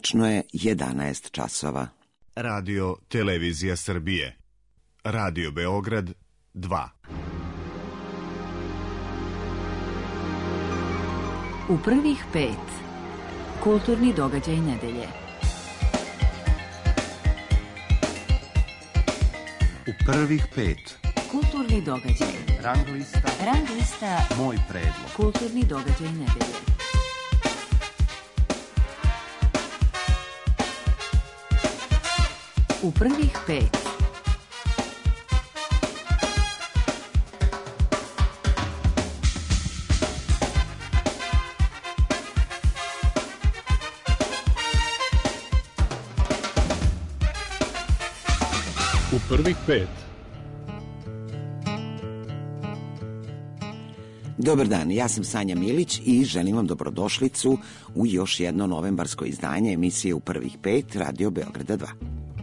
Tačno je 11 časova. Radio Televizija Srbije. Radio Beograd 2. U prvih 5. Kulturni događaj nedelje. U prvih 5. Kulturni događaj. Rang lista. Moj predlog. Kulturni događaj nedelje. U prvih 5. U prvih 5. Dobar dan, ja sam Sanja Milić i želim vam dobrodošlicu u još jedno novembarsko izdanje emisije U prvih 5 Radio Beograda 2.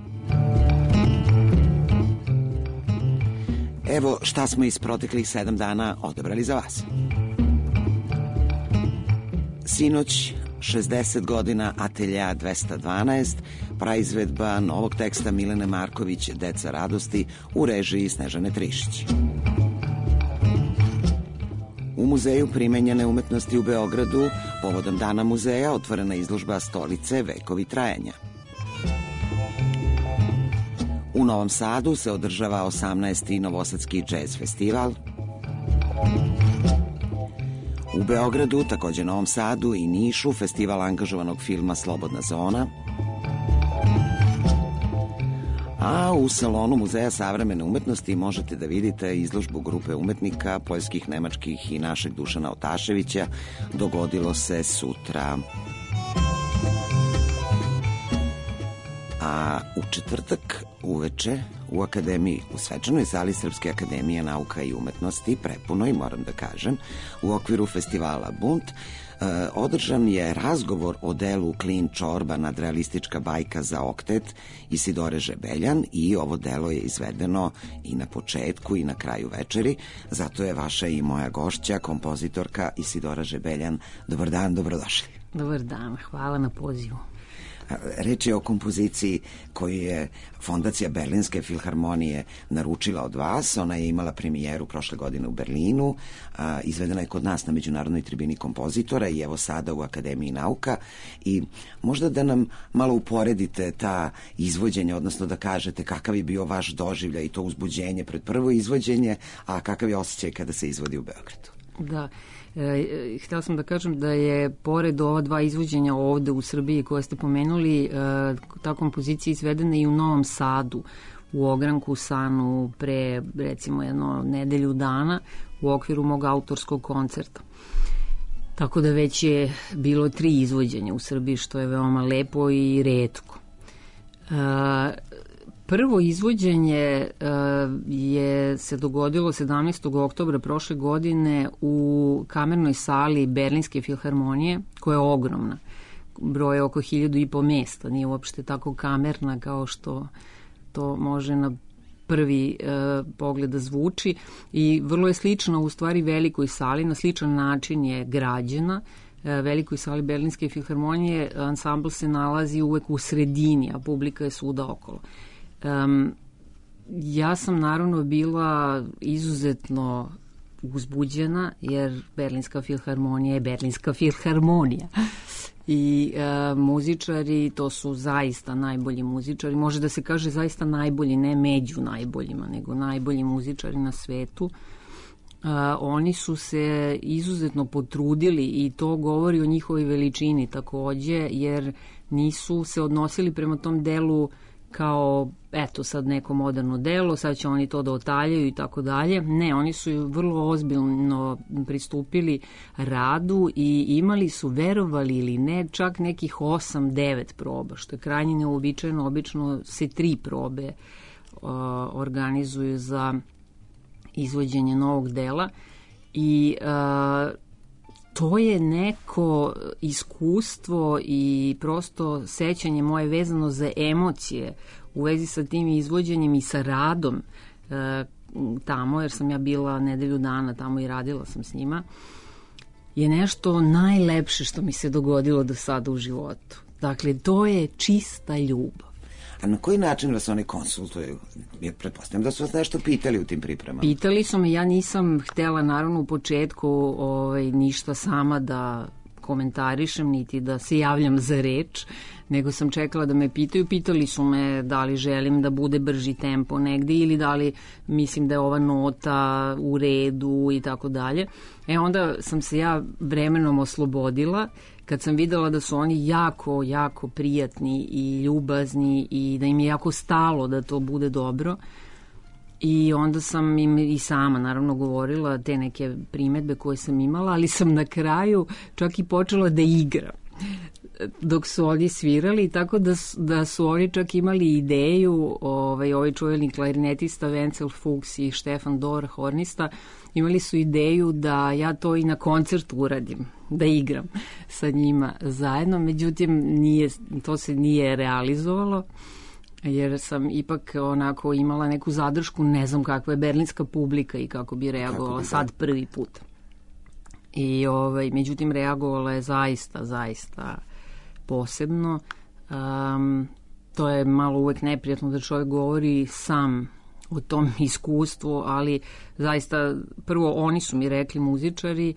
Evo šta smo iz proteklih 7 dana odabrali za vas. Sinoć, 60 godina Atelja 212, praizvedba novog teksta Milene Marković Deca radosti u režiji Snežane Trišić. U Muzeju primenjene umetnosti u Beogradu povodom Dana muzeja otvorena izložba Stolice vekovi trajanja. U Novom Sadu se održava 18. Novosadski džez festival. U Beogradu, takođe Novom Sadu i Nišu, festival angažovanog filma Slobodna zona. A u salonu Muzeja savremene umetnosti možete da vidite izložbu grupe umetnika, poljskih, nemačkih i našeg Dušana Otaševića. Dogodilo se sutra. A u četvrtak uveče u Akademiji, u svečanoj sali Srpske akademije nauka i umetnosti, prepunoj, moram da kažem, u okviru festivala Bunt, održan je razgovor o delu Klin čorba, nadrealistička bajka za oktet Isidore Žebeljan, i ovo delo je izvedeno i na početku i na kraju večeri, zato je vaša i moja gošća, kompozitorka Isidora Žebeljan. Dobar dan, dobrodošli. Dobar dan, hvala na pozivu. Reč je o kompoziciji koju je Fondacija Berlinske filharmonije naručila od vas. Ona je imala premijeru prošle godine u Berlinu, izvedena je kod nas na Međunarodnoj tribini kompozitora i evo sada u Akademiji nauka. I možda da nam malo uporedite ta izvođenja, odnosno da kažete kakav je bio vaš doživljaj i to uzbuđenje pred prvo izvođenje, a kakav je osjećaj kada se izvodi u Beogradu. Da, htjela sam da kažem da je pored ova 2 izvođenja ovde u Srbiji koje ste pomenuli, ta kompozicija izvedena i u Novom Sadu, u Ogranku Sanu pre recimo jedno nedelju dana u okviru mog autorskog koncerta. Tako da već je bilo 3 izvođenja u Srbiji, što je veoma lepo i retko. Prvo izvođenje se dogodilo 17. oktobra prošle godine u kamernoj sali Berlinske filharmonije, koja je ogromna. Broje oko 1500 mesta, nije uopšte tako kamerna kao što to može na prvi pogled da zvuči. I vrlo je slična u stvari velikoj sali, na sličan način je građena. Velikoj sali Berlinske filharmonije ansambl se nalazi uvek u sredini, a publika je svuda okolo. Ja sam naravno bila izuzetno uzbuđena jer Berlinska filharmonija je Berlinska filharmonija i muzičari, to su zaista najbolji muzičari, može da se kaže zaista najbolji, ne među najboljima, nego najbolji muzičari na svetu. Oni su se izuzetno potrudili i to govori o njihovoj veličini takođe, jer nisu se odnosili prema tom delu kao, eto, sad neko moderno delo, sad će oni to da otaljaju i tako dalje. Ne, oni su vrlo ozbiljno pristupili radu i imali su, verovali ili ne, čak nekih 8-9 proba, što je krajnje neobičajno. Obično se 3 probe organizuju za izvođenje novog dela i to je neko iskustvo i prosto sećanje moje vezano za emocije u vezi sa tim izvođenjem i sa radom tamo, jer sam ja bila nedelju dana tamo i radila sam s njima, je nešto najlepše što mi se dogodilo do sada u životu. Dakle, to je čista ljubav. A na koji način vas oni konsultuju? Ja pretpostavljam da su vas nešto pitali u tim pripremama. Pitali su me, ja nisam htela naravno u početku ništa sama da komentarišem, niti da se javljam za reč, nego sam čekala da me pitaju. Pitali su me da li želim da bude brži tempo negde ili da li mislim da je ova nota u redu i tako dalje. Onda sam se ja vremenom oslobodila kad sam videla da su oni jako, jako prijatni i ljubazni i da im je jako stalo da to bude dobro. I onda sam im i sama naravno govorila te neke primetbe koje sam imala, ali sam na kraju čak i počela da igram dok su oni svirali, tako da su oni čak imali ideju, ovaj čuveni klarinetista Wenzel Fuchs i Stefan Dor, hornista, imali su ideju da ja to i na koncertu uradim, da igram sa njima zajedno, međutim to se nije realizovalo, jer sam ipak onako imala neku zadršku, ne znam kakva je berlinska publika i kako bi reagovala sad prvi put. I međutim reagovala je zaista posebno. To je malo uvek neprijatno da čovjek govori sam o tom iskustvu, ali zaista prvo oni su mi rekli, muzičari,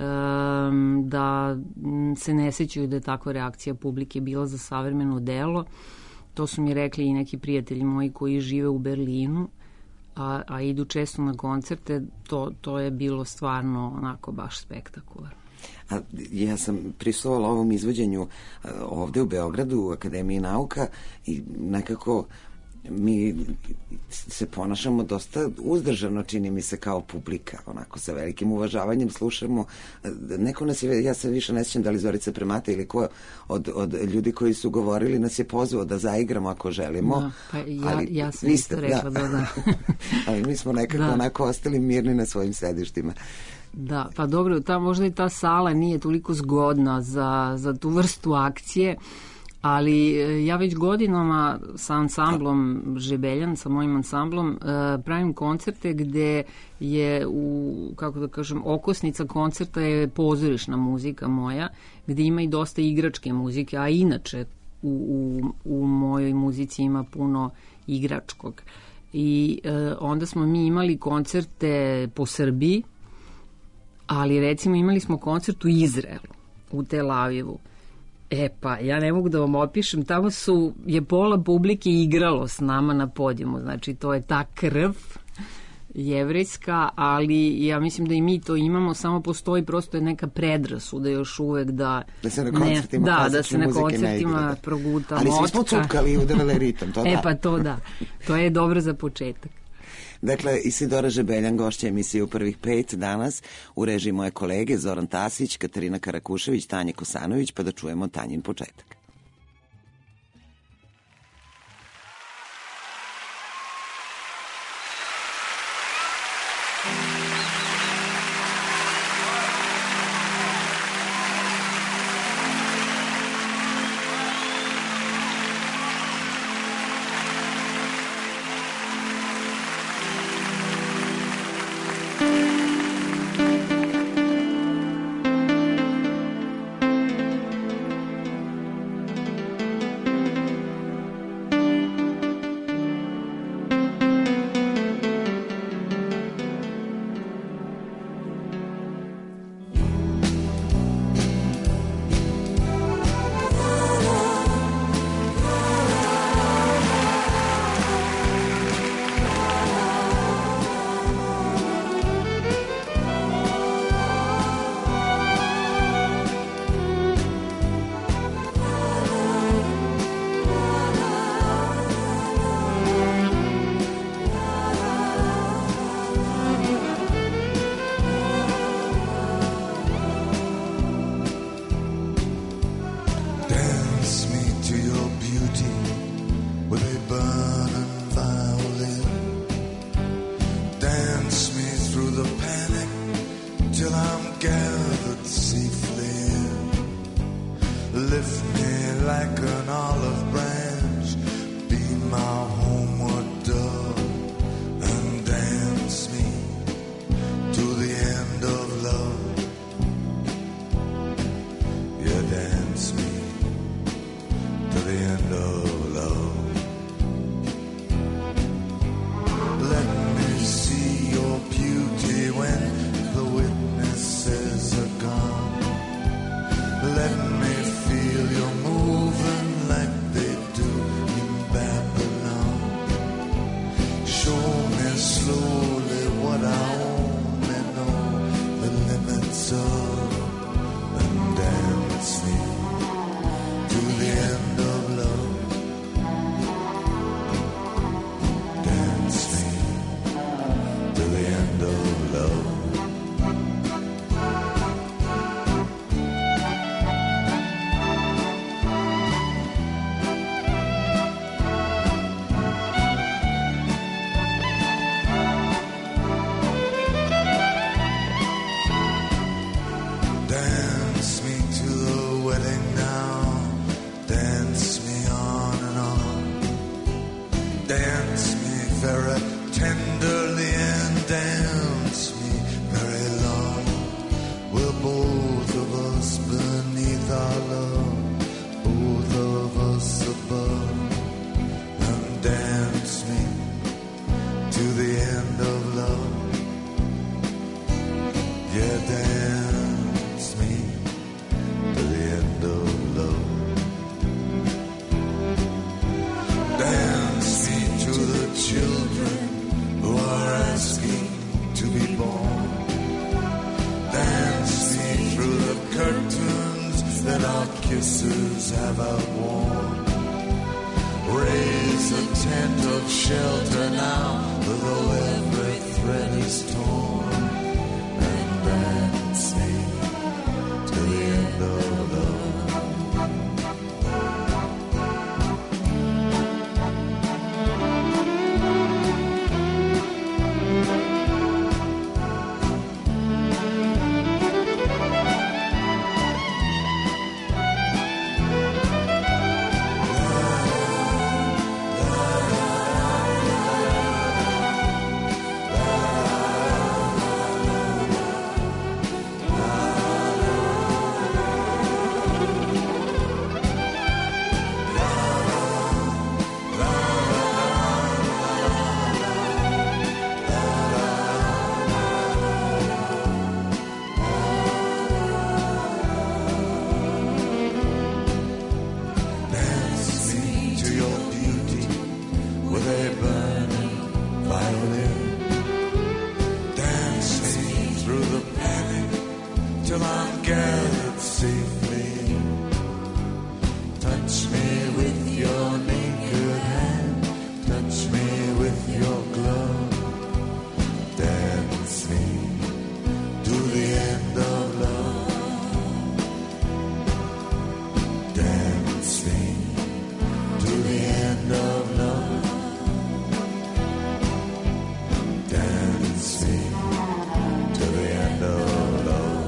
da se ne sećaju da je takva reakcija publike bila za savremeno delo. To su mi rekli i neki prijatelji moji koji žive u Berlinu, a idu često na koncerte. To je bilo stvarno onako baš spektakularno. Ja sam prisustvovala ovom izvođenju ovde u Beogradu, u Akademiji nauka, i nekako mi se ponašamo dosta uzdržano, čini mi se, kao publika, onako sa velikim uvažavanjem slušamo. Neko nas je, ja se više ne sjećam da li Zorica Premata ili ko od ljudi koji su govorili nas je pozvao da zaigramo ako želimo. Da, pa ja sam isto rekla da. Ali mi smo nekako onako ostali mirni na svojim sedištima. Da, pa dobro, možda i ta sala nije toliko zgodna za tu vrstu akcije, ali ja već godinama sa ansamblom Žebeljan, sa mojim ansamblom, pravim koncerte gde je, kako da kažem, okosnica koncerta je pozorišna muzika moja, gde ima i dosta igračke muzike, a inače u mojoj muzici ima puno igračkog. I onda smo mi imali koncerte po Srbiji, ali recimo imali smo koncert u Izraelu, u Tel Avivu. Pa, ja ne mogu da vam opišem, tamo je pola publike igralo s nama na podijumu, znači to je ta krv jevrejska, ali ja mislim da i mi to imamo, samo postoji prosto neka predrasuda još uvek da se na koncertima da se na koncertima proguta motka. Ali svi smo cutkali i udavali ritam, to da. Pa to da, to je dobro za početak. Dakle, Isidora Žebeljan, gošća emisije U prvih 5 danas, u režiji moje kolege Zoran Tasić, Katarina Karakušević, Tanja Kosanović, pa da čujemo Tanjin početak. end of love. Let me see your beauty when the witnesses are gone. Let me feel you moving like they do in Babylon. Show me slowly what I only know the limits of, and dance me to the end of love. Dance me to the end of love. Dance me to the wedding now. Dance me on and on. Dance me very tenderly and dance me very long. We're both of us beneath our love, both of us above. And dance me to the end of love. Yeah, dance me to the end of love. Dance me to the children who are asking to be born. Dance me through the curtains that our kisses have outworn. Raise a tent of shelter now, though every thread is torn. And dance me to the end of love. Dance me to your beauty with a burning violin. Dance me through the panic till I'm gathered safely. Touch me with your naked hand. Touch me with your glove. Dance me to the end of love. Dance me to the end of love. Dance me to the end of love.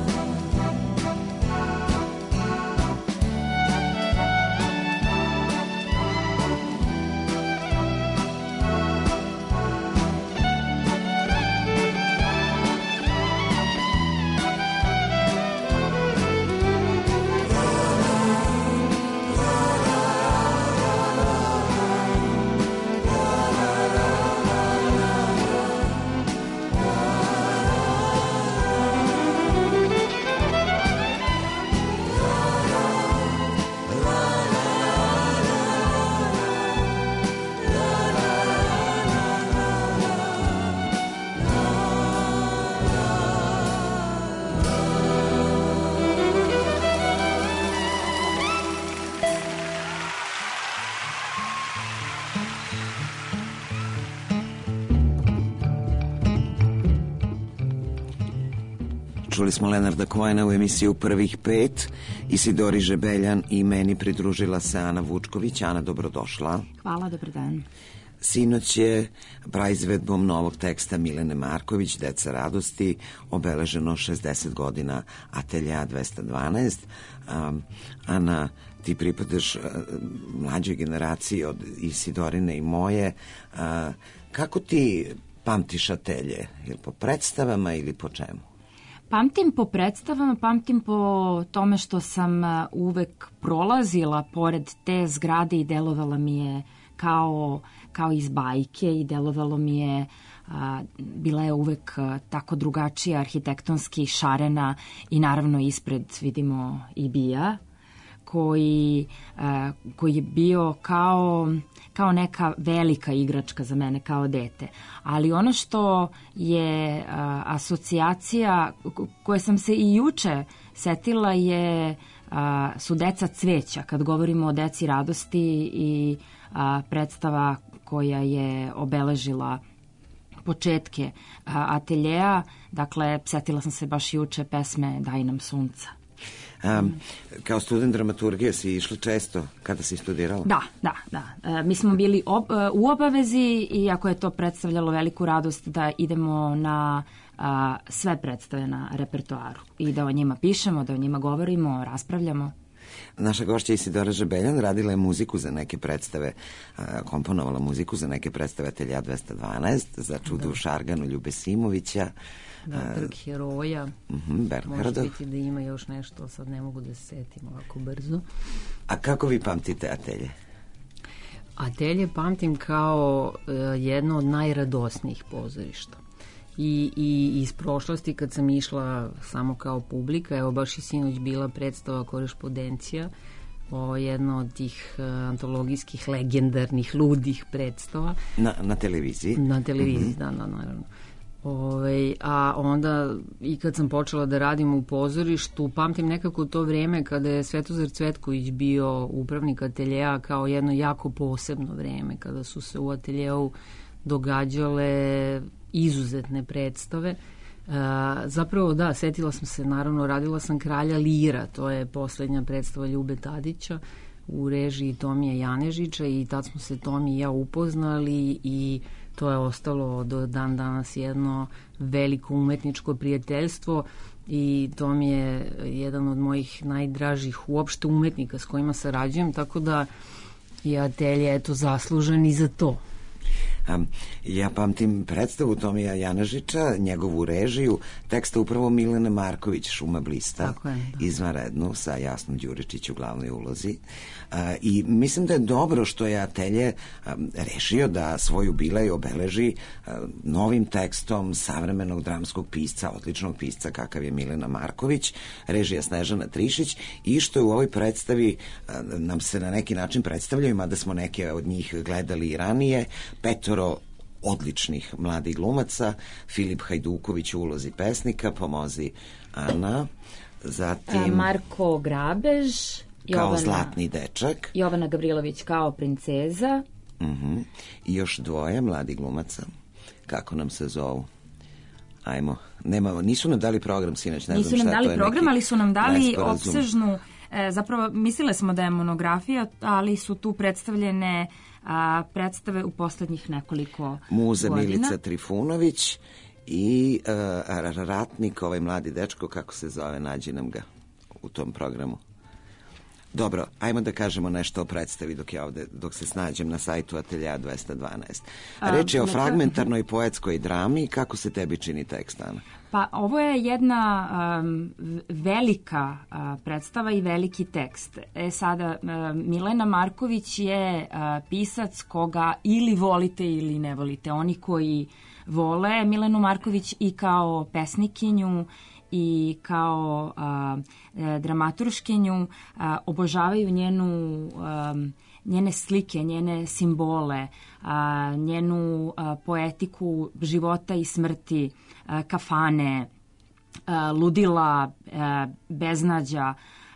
Čuli smo Leonarda Cohena u emisiju Prvih pet. Isidori Žebeljan i meni pridružila se Ana Vučković. Ana, dobrodošla. Hvala, dobar dan. Sinoć je praizvedbom novog teksta Milene Marković, Deca radosti, obeleženo 60 godina Atelja 212. Ana, ti pripadaš mlađoj generaciji od Isidorine i moje. Kako ti pamtiš Atelje? Ili po predstavama ili po čemu? Pamtim po predstavama, pamtim po tome što sam uvek prolazila pored te zgrade i delovala mi je kao iz bajke i delovalo mi je, bila je uvek tako drugačija, arhitektonski šarena i naravno ispred vidimo i Bija koji je bio kao neka velika igračka za mene kao dete. Ali ono što je asocijacija koje sam se i juče setila su Deca cveća, kad govorimo o Deci radosti i predstava koja je obeležila početke ateljeja. Dakle, setila sam se baš juče pesme Daj nam sunca. Kao student dramaturgije si išla često kada si studirala? Da. Mi smo bili u obavezi i ako je to predstavljalo veliku radost da idemo na sve predstave na repertoaru i da o njima pišemo, da o njima govorimo, raspravljamo. Naša gošća Isidora Žebeljan radila je muziku za neke predstave, komponovala muziku za neke predstave Atelja 212, za Čudo u Šarganu Ljube Simovića. Trg heroja. Bernhardov. Može biti da ima još nešto, sad ne mogu da se setim ovako brzo. A kako vi pamtite Atelje? Atelje pamtim kao jedno od najradosnijih pozorišta. I iz prošlosti kad sam išla samo kao publika, evo baš i sinoć bila predstava Korespondencija, jedna od tih antologijskih, legendarnih, ludih predstava. Na televiziji? Na televiziji, da, naravno. A onda i kad sam počela da radim u pozorištu, pamtim nekako to vreme kada je Svetozar Cvetković bio upravnik ateljeja kao jedno jako posebno vreme, kada su se u ateljeju događale izuzetne predstave. Zapravo da, setila sam se, naravno radila sam Kralja Lira, to je poslednja predstava Ljube Tadića u režiji Tomija Janežića i tad smo se Tomi i ja upoznali i to je ostalo do dan danas jedno veliko umetničko prijateljstvo i to mi je jedan od mojih najdražih uopšte umetnika s kojima sarađujem, tako da je Atelje zaslužen i za to. Ja pamtim predstavu Tomija Janežića, njegovu režiju, teksta upravo Milene Marković, Šuma blista, izvanrednu, sa Jasnom Đuričić u glavnoj ulozi. I mislim da je dobro što je Atelje rešio da svoj jubilej obeleži novim tekstom savremenog dramskog pisca, odličnog pisca kakav je Milena Marković, režija Snežana Trišić, i što je u ovoj predstavi nam se na neki način predstavljaju, mada smo neke od njih gledali i ranije, 5 odličnih mladih glumaca, Filip Hajduković u ulozi pesnika, pomozi Ana, zatim Marko Grabež kao zlatni dečak, Jovana Gavrilović kao princeza, i još 2 mladih glumaca, kako nam se zovu? Ajmo, nisu nam dali program sinoć, ne znam šta to je. Nisu nam dali program, ali su nam dali opsežnu, zapravo mislile smo da je monografija, ali su tu predstavljene predstave u poslednjih nekoliko Muza godina. Milica Trifunović i ratnik, ovaj mladi dečko, kako se zove, nađi nam ga u tom programu. Dobro, ajmo da kažemo nešto o predstavi dok se snađem na sajtu Atelja 212. Reč je o fragmentarnoj poetskoj drami. Kako se tebi čini tekst, Ana? Pa ovo je jedna velika predstava i veliki tekst. Sada, Milena Marković je pisac koga ili volite ili ne volite. Oni koji vole Milenu Marković i kao pesnikinju i kao dramaturškinju obožavaju njene slike, njene simbole, njenu poetiku života i smrti, kafane, ludila, beznađa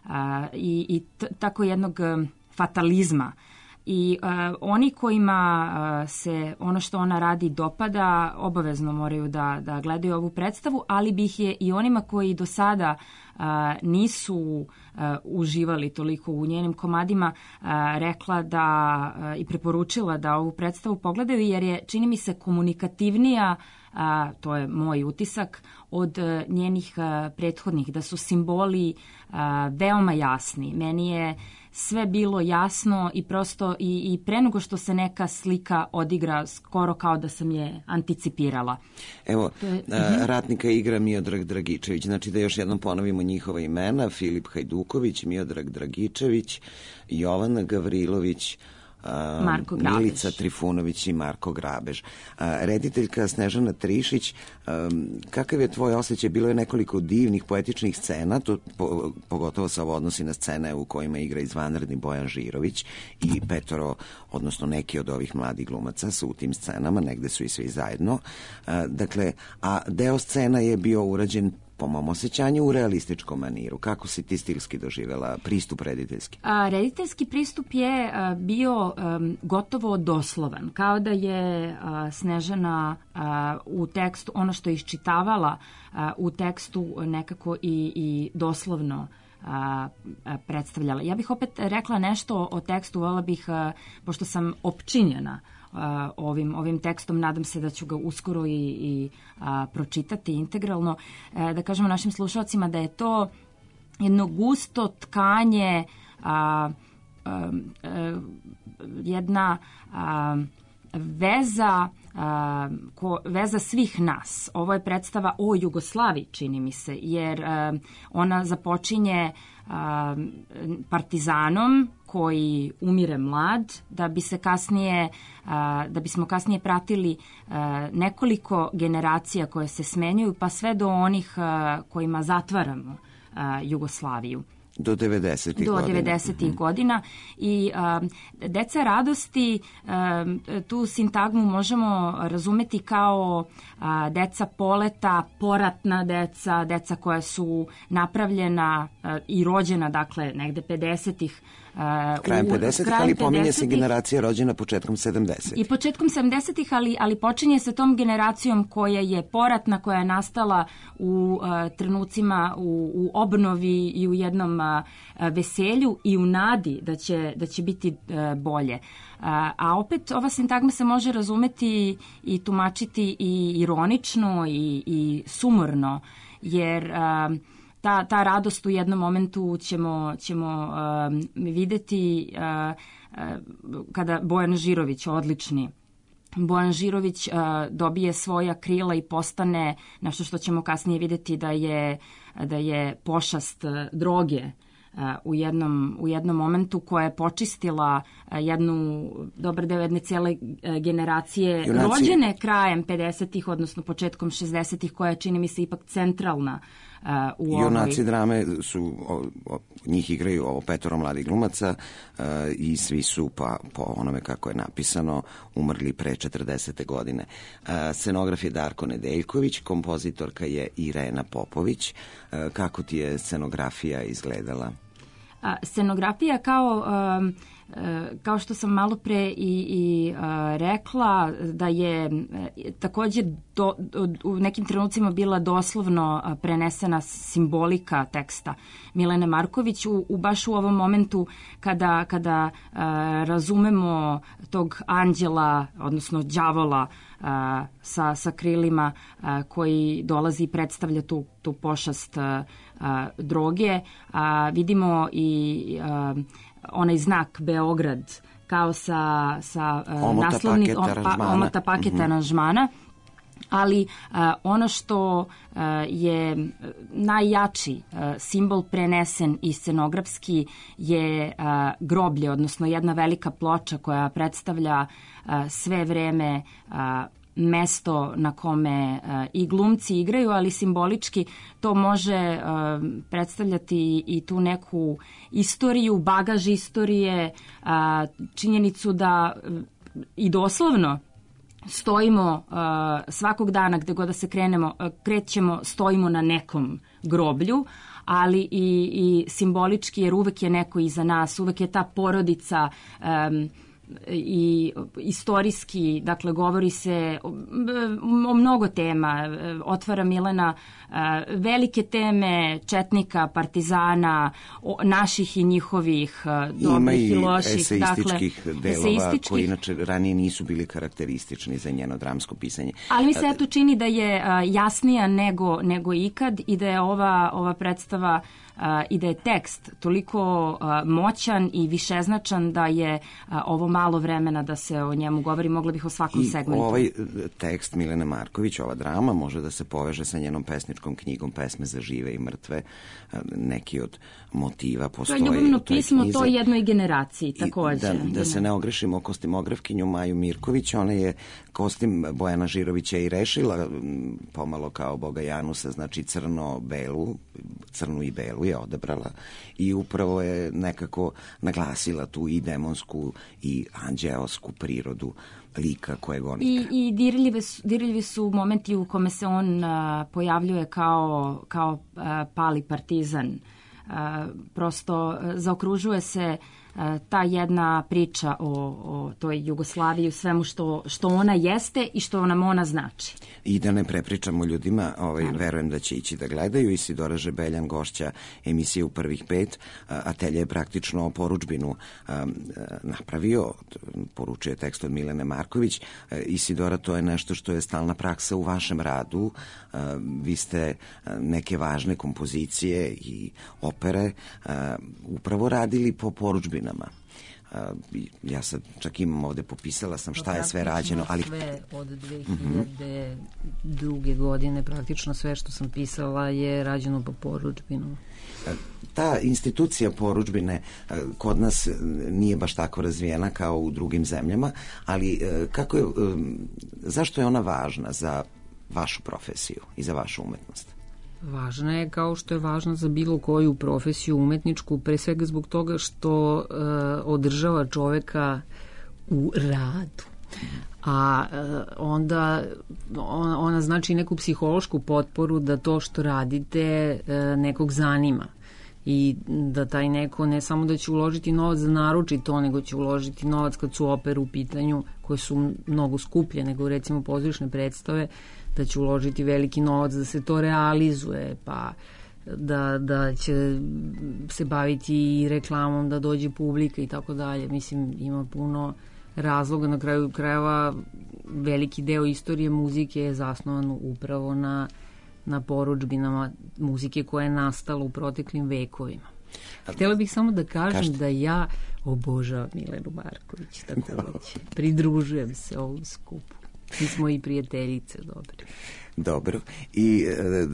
i tako jednog fatalizma. I oni kojima se ono što ona radi dopada, obavezno moraju da gledaju ovu predstavu, ali bih je i onima koji do sada nisu uživali toliko u njenim komadima, rekla da i preporučila da ovu predstavu pogledaju, jer je, čini mi se, komunikativnija, to je moj utisak, od njenih prethodnih, da su simboli veoma jasni. Meni je sve bilo jasno i prosto i pre nego što se neka slika odigra, skoro kao da sam je anticipirala. Evo, ratnika igra Miodrag Dragičević, znači da još jednom ponovimo njihova imena: Filip Hajduković, Miodrag Dragičević, Jovana Gavrilović, Milica Trifunović i Marko Grabež. Rediteljka Snežana Trišić, kakav je tvoj osjećaj? Bilo je nekoliko divnih poetičnih scena, to pogotovo se ovo odnosi na scene u kojima igra izvanredni Bojan Žirović i petoro, odnosno neki od ovih mladih glumaca su u tim scenama, negde su i svi zajedno. Dakle, a deo scena je bio urađen, po mom osjećanju, u realističkom maniru. Kako si ti stilski doživjela pristup rediteljski? Rediteljski pristup je bio gotovo doslovan. Kao da je Snežana u tekstu, ono što je iščitavala u tekstu, nekako i doslovno predstavljala. Ja bih opet rekla nešto o tekstu, voljela bih, pošto sam opčinjena ovim tekstom, nadam se da ću ga uskoro i pročitati integralno, da kažemo našim slušalcima da je to jedno gusto tkanje, jedna veza svih nas. Ovo je predstava o Jugoslaviji, čini mi se, jer ona započinje partizanom koji umire mlad, da bismo kasnije pratili nekoliko generacija koje se smenjuju, pa sve do onih kojima zatvaramo Jugoslaviju. Do 90-ih godina. Do 90-ih godina. I deca radosti, tu sintagmu možemo razumeti kao deca poleta, poratna deca, deca koja su napravljena i rođena, dakle, negde 50-ih. Krajem 50-ih, ali pominje se generacija rođena početkom 70-ih. I početkom 70-ih, ali počinje se tom generacijom koja je poratna, koja je nastala u trenucima u obnovi i u jednom veselju i u nadi da će biti bolje. A opet ova sintagma se može razumeti i tumačiti i ironično i sumorno, jer ta radost u jednom momentu ćemo videti kada Bojan Žirović, odlični Bojan Žirović, dobije svoja krila i postane nešto što ćemo kasnije videti da je pošast droge u jednom momentu, koja je počistila dobar deo jedne cijele generacije rođene krajem 50-ih, odnosno početkom 60-ih, koja je, čini mi se, ipak centralna u ovoj. Junaci drame su, njih igraju ovo petoro mladih glumaca i svi su, po onome kako je napisano, umrli pre 40. godine. Scenograf je Darko Nedeljković, kompozitorka je Irena Popović. Kako ti je scenografija izgledala? Scenografija, kao što sam malo pre i rekla, da je također u nekim trenucima bila doslovno prenesena simbolika teksta Milene Marković, baš u ovom momentu kada razumemo tog anđela, odnosno đavola sa krilima, koji dolazi i predstavlja tu pošast droge. Vidimo i onaj znak Beograd kao sa naslovnih omota paket aranžmana, ali ono što je najjači simbol prenesen i scenografski je groblje, odnosno jedna velika ploča koja predstavlja sve vreme mesto na kome i glumci igraju, ali simbolički to može predstavljati i tu neku istoriju, bagaž istorije, činjenicu da i doslovno stojimo svakog dana, gde god da se krećemo, stojimo na nekom groblju, ali i simbolički, jer uvek je neko iza nas, uvek je ta porodica i istorijski, dakle govori se o mnogo tema, otvara Milena velike teme četnika, partizana, naših i njihovih, dobrih i loših. Ima i eseističkih delova koji inače ranije nisu bili karakteristični za njeno dramsko pisanje. Ali mi se eto čini da je jasnija nego ikad i da je ova predstava i da je tekst toliko moćan i višeznačan da je ovo malo vremena da se o njemu govori, mogla bih o svakom segmentu. Ovaj tekst Milene Marković, ova drama, može da se poveže sa njenom pesničkom knjigom Pesme za žive i mrtve. Neki od motiva postoje. To je ljubavno pismo toj jednoj generaciji takođe. Da se ne ogrešimo o kostimografkinju Maju Mirković, ona je kostim Bojana Žirovića i rešila pomalo kao Boga Janusa, znači crnu i belu je odabrala i upravo je nekako naglasila tu i demonsku i anđeosku prirodu lika kojeg on igra. I dirljivi su momenti u kome se on pojavljuje kao pali partizan. Prosto zaokružuje se ta jedna priča o toj Jugoslaviji, u svemu što ona jeste i što nam ona znači. I da ne prepričamo ljudima, verujem da će ići da gledaju. Isidora Žebeljan, gošća emisije U prvih 5, Atelje je praktično porudžbinu napravio, poručuje tekst od Milene Marković. Isidora, to je nešto što je stalna praksa u vašem radu. Vi ste neke važne kompozicije i opere upravo radili po porudžbinama. Ja sad čak imam ovde, popisala sam šta je sve rađeno. Ali sve od 2002. godine, praktično sve što sam pisala je rađeno po porudžbinu. Ta institucija porudžbine kod nas nije baš tako razvijena kao u drugim zemljama, ali zašto je ona važna za vašu profesiju i za vašu umetnost? Važna je kao što je važna za bilo koju profesiju umetničku, pre svega zbog toga što održava čoveka u radu. A onda ona znači neku psihološku potporu da to što radite nekog zanima i da taj neko ne samo da će uložiti novac da naruči to, nego će uložiti novac kad su opere u pitanju koje su mnogo skuplje nego recimo pozorišne predstave, da će uložiti veliki novac da se to realizuje, pa da će se baviti i reklamom, da dođe publika i tako dalje. Mislim, ima puno razloga. Na kraju krajeva veliki deo istorije muzike je zasnovan upravo na porudžbinama muzike koja je nastala u proteklim vekovima. Htjela bih samo da kažem da ja obožavam Milenu Marković, takođe. Pridružujem se ovom skupu. Mi smo i prijateljice, dobre. Dobro. I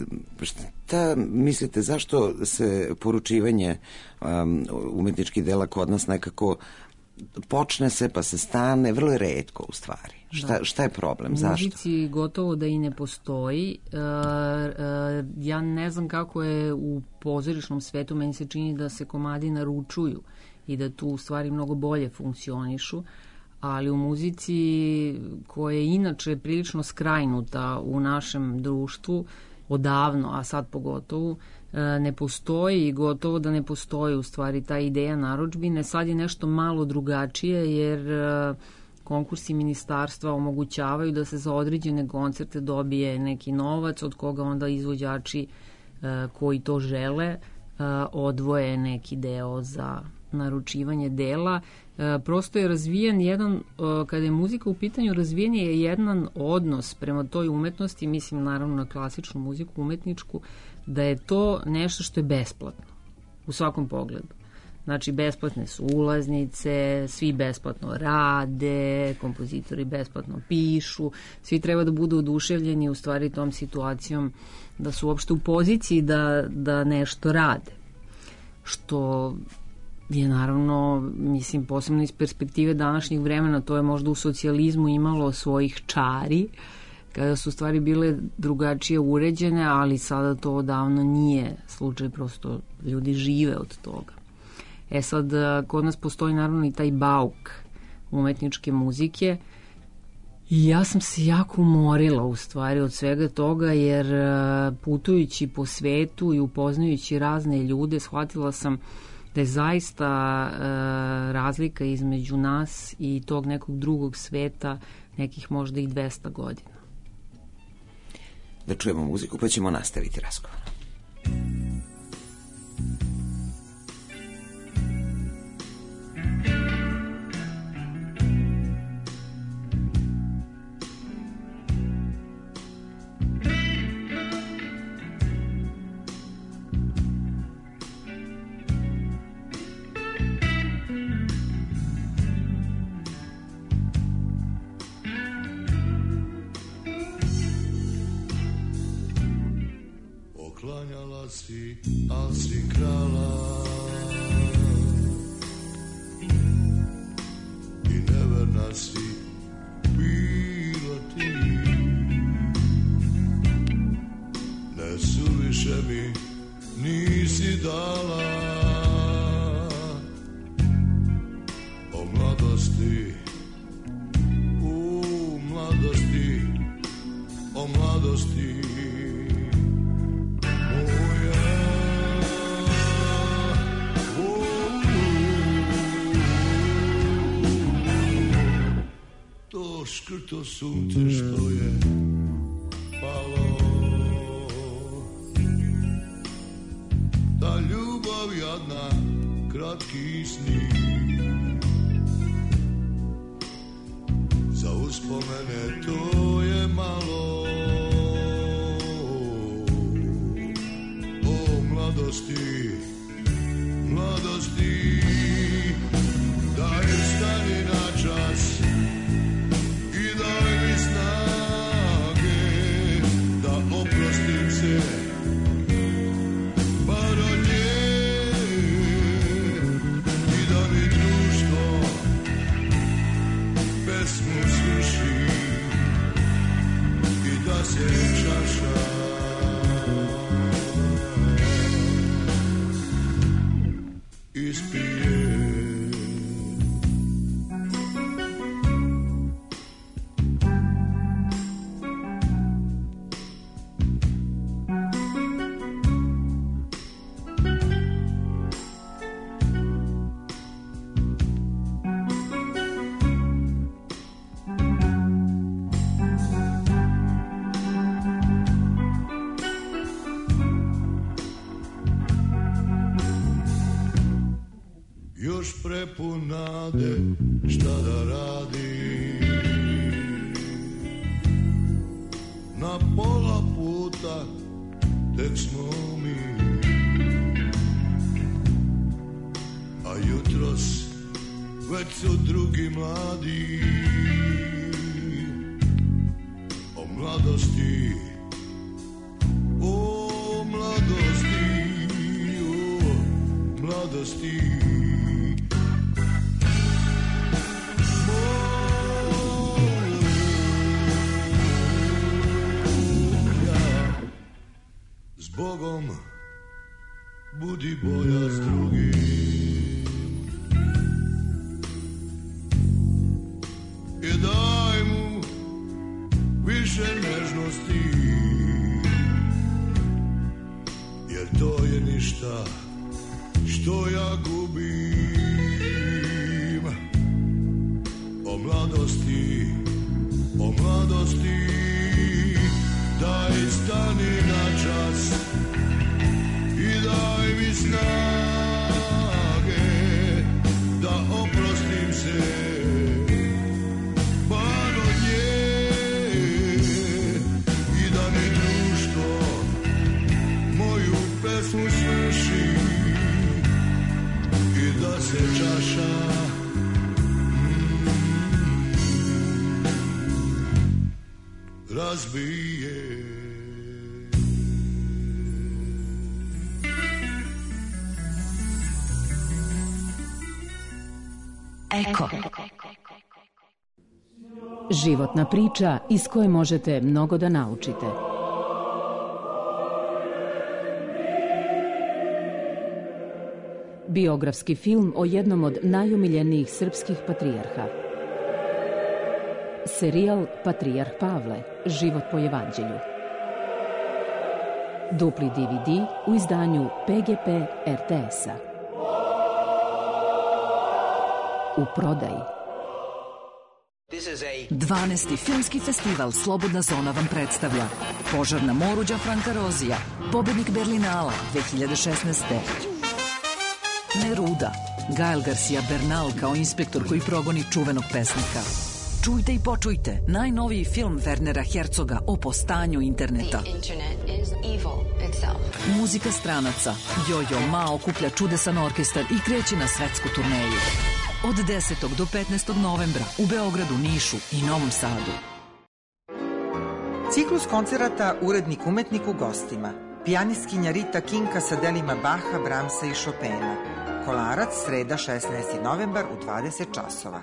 šta mislite, zašto se poručivanje umetničkih dela kod nas nekako počne se pa se stane, vrlo je retko u stvari? Šta je problem? Zašto? Muzici gotovo da i ne postoji. Ja ne znam kako je u pozorišnom svetu, meni se čini da se komadi naručuju i da tu u stvari mnogo bolje funkcionišu, ali u muzici koja je inače prilično skrajnuta u našem društvu odavno, a sad pogotovo, ne postoji i gotovo da ne postoji u stvari ta ideja narudžbine. Sad je nešto malo drugačije jer konkursi ministarstva omogućavaju da se za određene koncerte dobije neki novac od koga onda izvođači koji to žele odvoje neki deo za naručivanje dela. Prosto je razvijen jedan, kada je muzika u pitanju, razvijen je jedan odnos prema toj umetnosti, mislim naravno na klasičnu muziku umetničku, da je to nešto što je besplatno u svakom pogledu. Znači, besplatne su ulaznice, svi besplatno rade, kompozitori besplatno pišu, svi treba da budu oduševljeni u stvari tom situacijom da su uopšte u poziciji da nešto rade. Što je naravno, mislim, posebno iz perspektive današnjeg vremena, to je možda u socijalizmu imalo svojih čari, kada su stvari bile drugačije uređene, ali sada to odavno nije slučaj, prosto ljudi žive od toga. Sad, kod nas postoji naravno i taj bauk umetničke muzike i ja sam se jako umorila u stvari od svega toga, jer putujući po svetu i upoznajući razne ljude, shvatila sam da je zaista razlika između nas i tog nekog drugog sveta nekih možda i 200 godina. Da čujemo muziku pa ćemo nastaviti razgovor. Al si krala i neverna si bila ti, ne suviše mi nisi dala o mladosti, u mladosti, o mladosti. Škrto sunce što je palo, ta ljubav jadna, kratki sni, za uspomene to je malo. O mladosti, mladosti, daj stani na čas, daj mi snage da oprostim se bar od nje i da mi društvo pesmu sluši i da se čaša ispije. Prepun nade, šta da radi, na pola puta tek smo mi, a jutros već su drugi mladi. O mladosti, o mladosti, o mladosti. Bogom, budi bolja s drugim i daj mu više nežnosti, jer to je ništa što ja gubim. O mladosti, o mladosti, daj stani na čas i daj mi snage da oprostim se bar od nje i da mi društvo moju pesmu sluši i da se čaša razbije. Eko. Životna priča iz koje možete mnogo da naučite. Biografski film o jednom od najomiljenijih srpskih patrijarha. Serijal Patrijarh Pavle, život po evanđelju. Dupli DVD u izdanju PGP RTS-a. u prodaji. 12. filmski festival Slobodna zona vam predstavlja Požar na moru Gianfranca Rozija, pobednik Berlinala 2016. Neruda, Gael Garcia Bernal kao inspektor koji progoni čuvenog pesnika. Čujte i počujte najnoviji film Wernera Herzoga o postanju interneta. Muzika stranaca. Jojo Ma okuplja čudesan orkestar i kreće na svetsku turneju. Od 10. do 15. novembra u Beogradu, Nišu i Novom Sadu. Ciklus koncerata Urednik umetnik u gostima. Pijanistkinja Rita Kinka sa delima Baha, Bramsa i Chopina. Kolarac, sreda 16. novembar u 20 časova.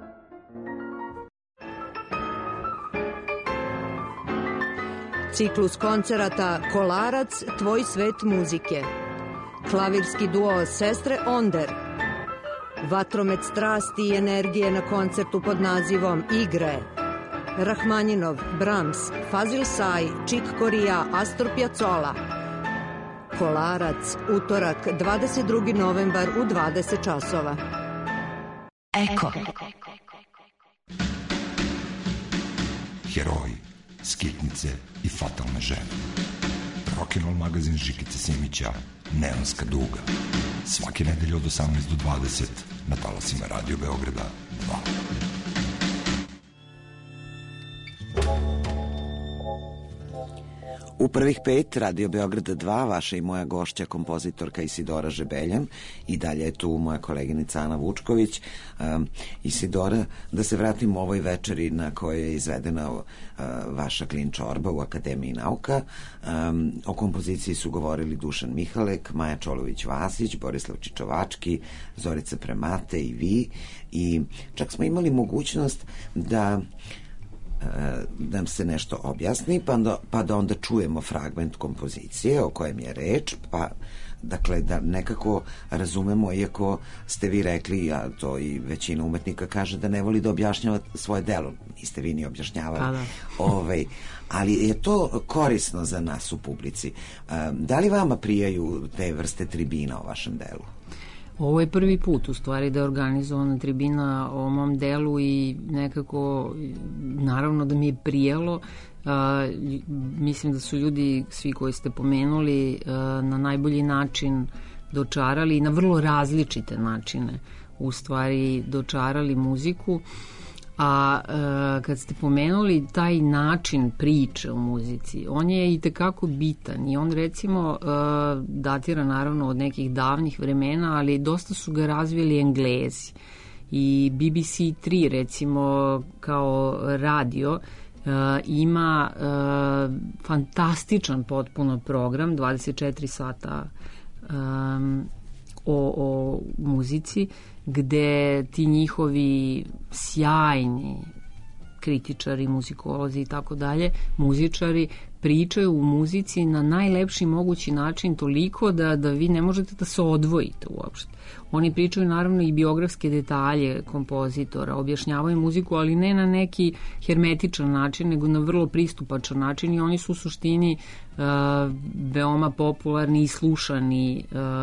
Ciklus koncerata Kolarac, tvoj svet muzike. Klavirski duo Sestre Onder. Vatromet strasti i energije na koncertu pod nazivom Igre. Rahmanjinov, Brahms, Fazil Say, Chick Corea, Astor Piazzolla. Kolarac, utorak, 22. novembar u 20 časova. Eko. Heroji, skitnice i fatalne žene. Rock'n'roll magazin Žikice Simića, Neonska duga. Svake nedelje od 18 do 20 na talasima Radio Beograda 2. U prvih 5 Radio Beograda 2, vaša i moja gošća, kompozitorka Isidora Žebeljan, i dalje je tu moja koleginica Ana Vučković. Isidora, da se vratim ovoj večeri na kojoj je izvedena vaša klinčorba u Akademiji nauka. O kompoziciji su govorili Dušan Mihalek, Maja Čolović-Vasić, Borislav Čičovački, Zorica Premate i vi. I čak smo imali mogućnost da nam se nešto objasni, pa da onda čujemo fragment kompozicije o kojem je reč, pa dakle da nekako razumemo, iako ste vi rekli, a to i većina umetnika kaže da ne voli da objašnjava svoje delo, niste vi ni objašnjavali, ali je to korisno za nas u publici. Da li vama prijaju te vrste tribina o vašem delu? Ovo je prvi put u stvari da je organizovana tribina o mom delu i nekako naravno da mi je prijelo. Mislim da su ljudi, svi koji ste pomenuli, na najbolji način dočarali i na vrlo različite načine u stvari dočarali muziku. A kad ste pomenuli taj način priče o muzici, on je i tekako bitan i on recimo datira naravno od nekih davnih vremena, ali dosta su ga razvili Englezi i BBC3 recimo kao radio ima fantastičan potpuno program 24 sata o muzici, gde ti njihovi sjajni kritičari, muzikolozi i tako dalje, muzičari pričaju u muzici na najlepši mogući način, toliko da vi ne možete da se odvojite uopšte. Oni pričaju naravno i biografske detalje kompozitora, objašnjavaju muziku, ali ne na neki hermetičan način, nego na vrlo pristupačan način i oni su u suštini veoma popularni i slušani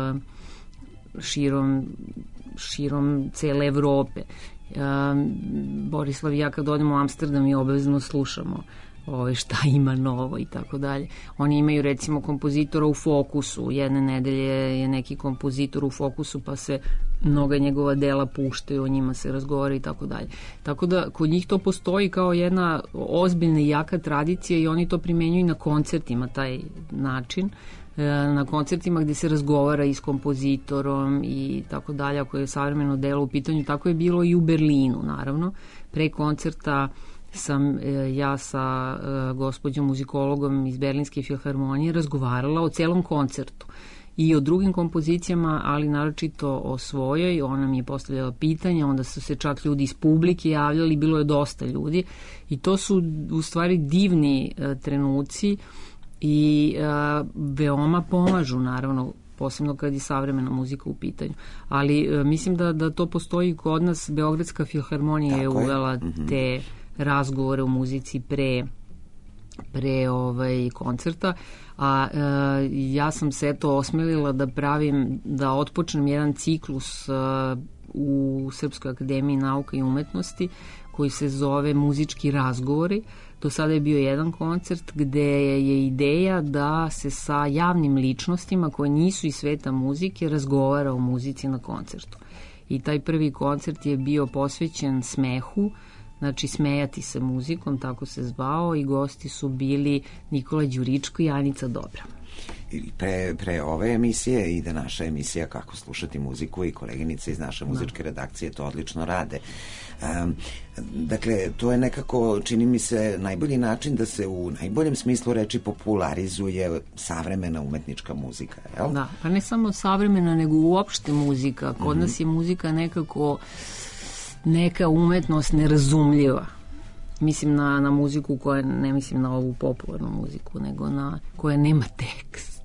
širom cele Evrope. Borislav i ja kad odemo u Amsterdam i obavezno slušamo šta ima novo i tako dalje. Oni imaju recimo kompozitora u fokusu, jedne nedelje je neki kompozitor u fokusu pa se mnoga njegova dela puštaju, o njima se razgovara i tako dalje. Tako da kod njih to postoji kao jedna ozbiljna i jaka tradicija i oni to primenjuju na koncertima, taj način, na koncertima gde se razgovara i s kompozitorom i tako dalje, ako je savremeno delo u pitanju. Tako je bilo i u Berlinu, naravno. Pre koncerta sam ja sa gospođom muzikologom iz Berlinske filharmonije razgovarala o celom koncertu i o drugim kompozicijama, ali naročito o svojoj. Ona mi je postavljala pitanja, onda su se čak ljudi iz publike javljali, bilo je dosta ljudi i to su u stvari divni trenuci i veoma pomažu, naravno, posebno kad je savremena muzika u pitanju. Ali mislim da to postoji kod nas. Beogradska filharmonija je uvela te razgovore o muzici pre pre koncerta, a ja sam se eto osmelila da otpočnem jedan ciklus u Srpskoj akademiji nauka i umetnosti koji se zove Muzički razgovori. Do sada je bio jedan koncert gde je ideja da se sa javnim ličnostima koje nisu iz sveta muzike razgovara o muzici na koncertu. I taj prvi koncert je bio posvećen smehu, znači smejati se muzikom, tako se zvao, i gosti su bili Nikola Đuričko i Anica Dobra. Pre ove emisije ide naša emisija Kako slušati muziku i koleginice iz naše muzičke redakcije to odlično rade. Dakle, to je nekako, čini mi se, najbolji način da se u najboljem smislu reči popularizuje savremena umetnička muzika, jel? Da, pa ne samo savremena, nego uopšte muzika. Kod nas je muzika nekako neka umetnost nerazumljiva. Mislim na muziku koja, ne mislim na ovu popularnu muziku, nego na koja nema tekst.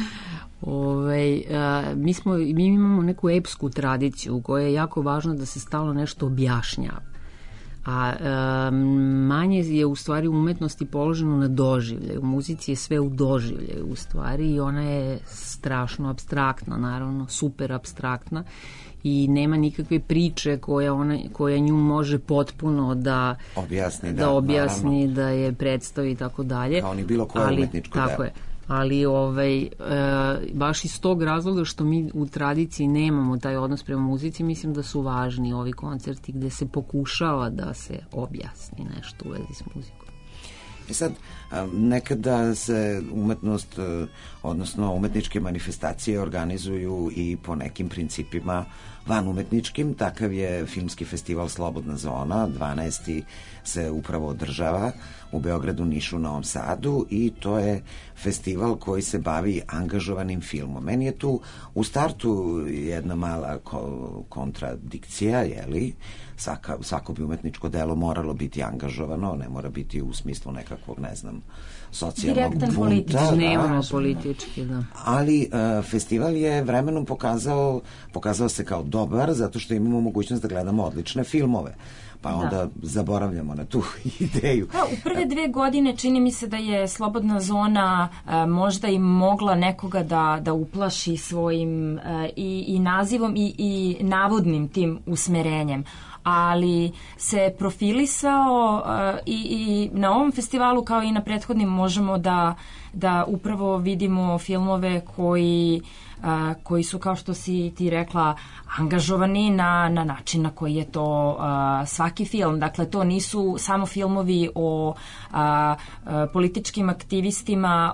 Mi imamo neku epsku tradiciju u kojoj je jako važno da se stalno nešto objašnjava. A manje je u stvari umetnosti položeno na doživljaj. U muzici je sve u doživljaju u stvari i ona je strašno apstraktna, naravno, super apstraktna i nema nikakve priče koja nju može potpuno da objasni, da je predstavi i tako dalje. Kao ni bilo koje umetničko delo. Tako je. Ali baš iz tog razloga što mi u tradiciji nemamo taj odnos prema muzici, mislim da su važni ovi koncerti gde se pokušava da se objasni nešto u vezi s muzikom. I sad, nekada se umetnost, odnosno umetničke manifestacije organizuju i po nekim principima van umetničkim, takav je filmski festival Slobodna zona, 12. se upravo održava u Beogradu, Nišu, Novom Sadu i to je festival koji se bavi angažovanim filmom. Meni je tu u startu jedna mala kontradikcija, jeli? Svako bi umetničko delo moralo biti angažovano, ne mora biti u smislu nekakvog, ne znam, socijalnog bunta. Nemamo politički, da. Ali festival je vremenom pokazao se kao dobar, zato što imamo mogućnost da gledamo odlične filmove. Pa onda zaboravljamo na tu ideju. U prve 2 godine čini mi se da je Slobodna zona možda i mogla nekoga da uplaši svojim i nazivom i navodnim tim usmerenjem. Ali se profilisao i na ovom festivalu kao i na prethodnim možemo da upravo vidimo filmove koji su, kao što si ti rekla, angažovani na način na koji je to svaki film. Dakle, to nisu samo filmovi o političkim aktivistima,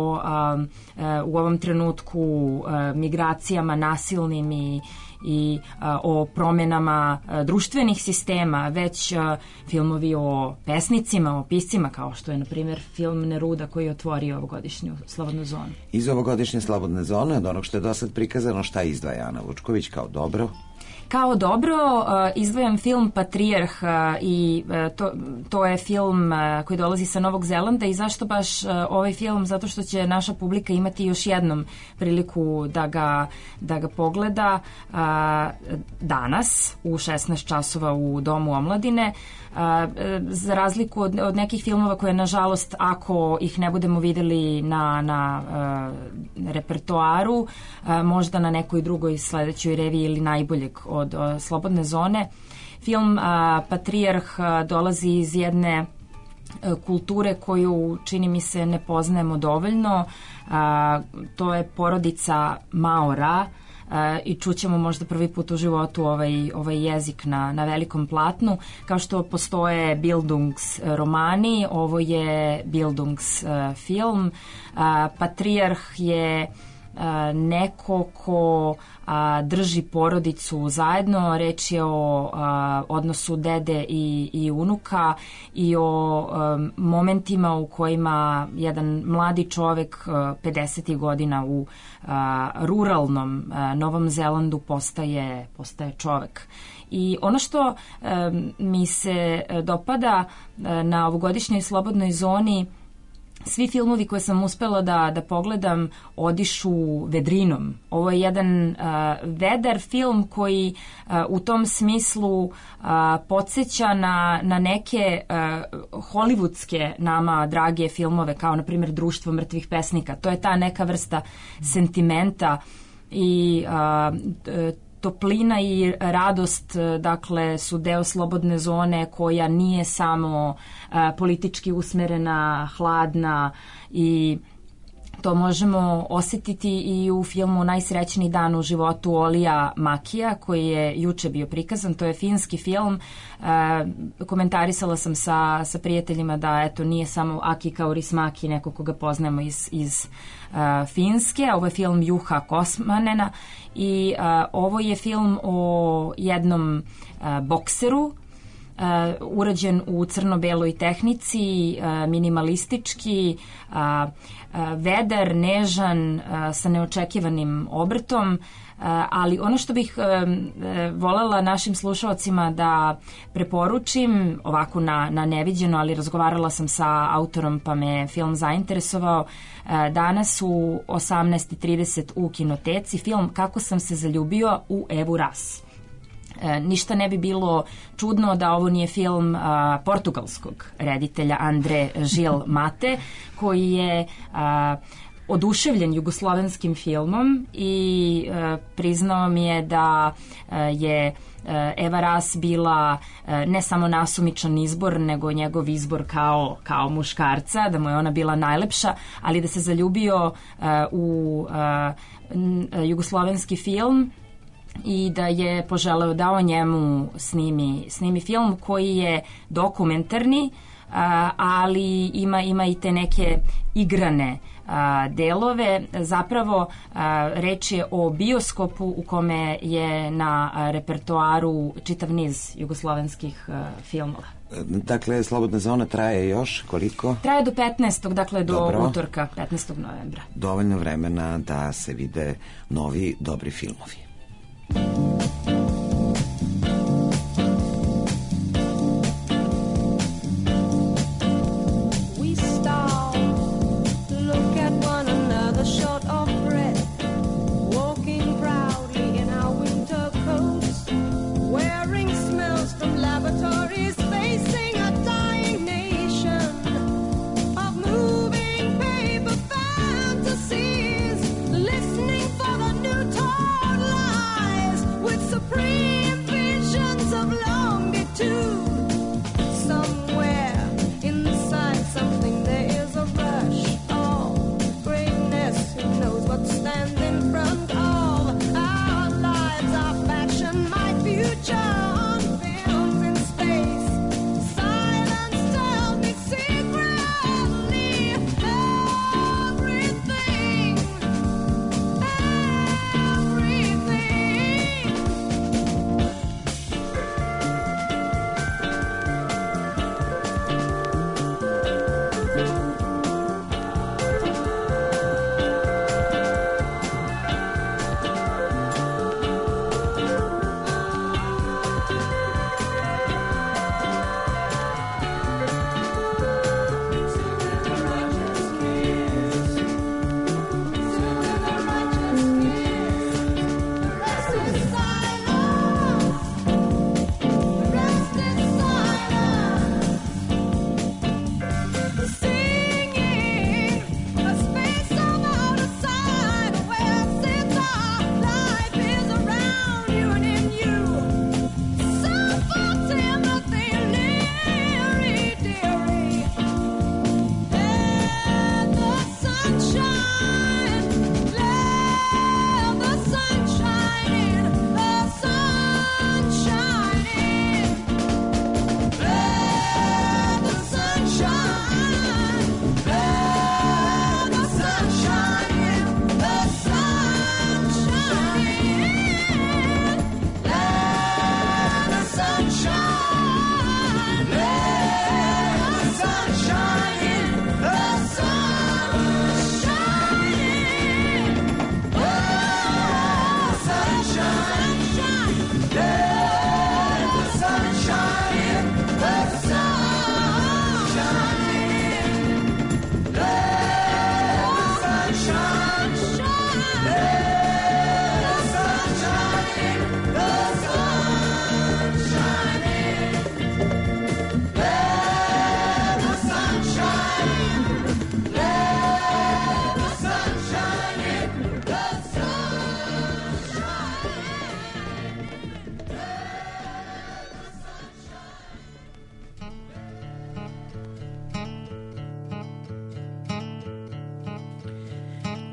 u ovom trenutku migracijama nasilnim i o promenama društvenih sistema, već filmovi o pesnicima, o piscima, kao što je, na primjer, film Neruda koji je otvorio ovogodišnju Slobodnu zonu. Iz ovogodišnje Slobodne zone, od onog što je do sad prikazano, šta izdvaja Ana Vučković kao dobro? Kao dobro izdvajam film Patrijarh i to je film koji dolazi sa Novog Zelanda. I zašto baš ovaj film? Zato što će naša publika imati još jednom priliku da ga pogleda danas u 16 časova u Domu omladine. Za razliku od nekih filmova koje, nažalost, ako ih ne budemo videli na repertoaru, možda na nekoj drugoj sledećoj reviji ili najboljeg od Slobodne zone. Film Patrijarh dolazi iz jedne kulture koju, čini mi se, ne poznajemo dovoljno. To je porodica Maora i čućemo možda prvi put u životu ovaj jezik na velikom platnu. Kao što postoje Bildungs romani, ovo je Bildungs film. Patrijarh je neko ko drži porodicu zajedno. Reč je o odnosu dede i unuka i o momentima u kojima jedan mladi čovek 50. godina u ruralnom Novom Zelandu postaje čovek. I ono što mi se dopada na ovogodišnjoj Slobodnoj zoni svi filmovi koje sam uspela da pogledam odišu vedrinom. Ovo je jedan vedar film koji u tom smislu podsjeća na neke hollywoodske nama drage filmove, kao na primjer Društvo mrtvih pesnika. To je ta neka vrsta sentimenta i toplina i radost, dakle, su deo slobodne zone koja nije samo politički usmerena, hladna, i to možemo osjetiti i u filmu Najsrećniji dan u životu Olija Makija, koji je juče bio prikazan. To je finski film. Komentarisala sam sa prijateljima da eto nije samo Aki Kaurismäki, neko koga poznajemo iz Finske. Ovo je film Juha Kosmanena i ovo je film o jednom bokseru, urađen u crno-beloj tehnici, minimalistički, vedar, nežan, sa neočekivanim obrtom, ali ono što bih volela našim slušalcima da preporučim, ovako na neviđeno, ali razgovarala sam sa autorom pa me film zainteresovao, danas u 18:30 u kinoteci, film Kako sam se zaljubio u Evu Ras. Ništa ne bi bilo čudno da ovo nije film portugalskog reditelja Andre Gil Mate, koji je oduševljen jugoslovenskim filmom i priznao mi je da je Eva Ras bila ne samo nasumičan izbor, nego njegov izbor kao muškarca, da mu je ona bila najlepša, ali da se zaljubio u jugoslovenski film i da je poželeo da o njemu snimi film koji je dokumentarni, ali ima i te neke igrane delove. Zapravo reč je o bioskopu u kome je na repertoaru čitav niz jugoslovenskih filmova. Dakle, Slobodna zona traje još koliko? Traje do 15. Dakle do utorka 15. novembra. Dovoljno vremena da se vide novi dobri filmovi. Listening for the new toy lies.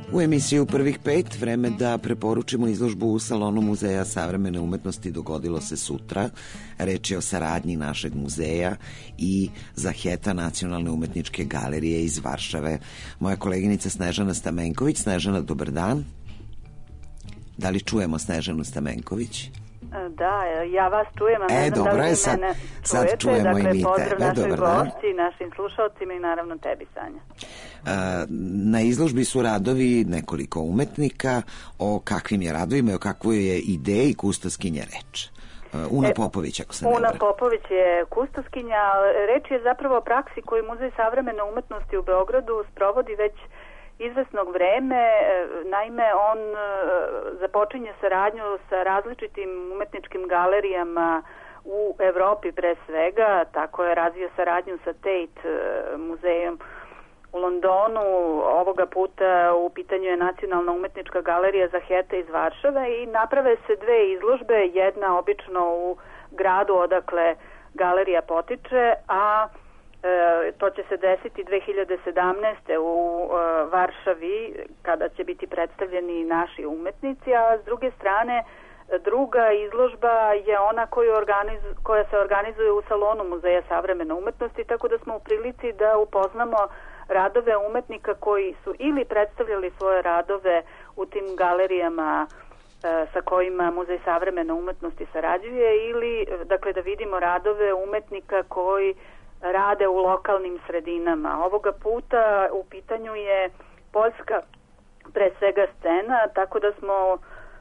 U emisiju Prvih pet vreme da preporučimo izložbu u Salonu Muzeja savremene umetnosti Dogodilo se sutra. Reč je o saradnji našeg muzeja i Zaheta Nacionalne umetničke galerije iz Varšave. Moja koleginica Snežana Stamenković. Snežana, dobar dan. Da li čujemo Snežanu Stamenković? Da, ja vas čujem, a ne znam da li mene čujete. Čujemo dakle, i mi pozdrav tebe. našoj gošći, našim slušalcima i naravno tebi, Sanja. Na izložbi su radovi nekoliko umetnika. O kakvim je radovima i o kakvoj je ideji kustoskinje reč? Una Popović, ako se ne Una Popović je kustoskinja. Reč je zapravo o praksi koju Muzej savremene umetnosti u Beogradu sprovodi već izvesnog vreme. Naime, on započinje saradnju sa različitim umetničkim galerijama u Evropi pre svega. Tako je razvio saradnju sa Tate muzejom u Londonu. Ovoga puta u pitanju je Nacionalna umetnička galerija Zaheta iz Varšave i naprave se dve izložbe, jedna obično u gradu odakle galerija potiče, a to će se desiti 2017. u Varšavi kada će biti predstavljeni naši umetnici, a s druge strane druga izložba je ona koja se organizuje u Salonu Muzeja savremene umetnosti, tako da smo u prilici da upoznamo radove umetnika koji su ili predstavljali svoje radove u tim galerijama sa kojima Muzej savremene umetnosti sarađuje ili dakle da vidimo radove umetnika koji rade u lokalnim sredinama. Ovoga puta u pitanju je poljska pre svega scena, tako da smo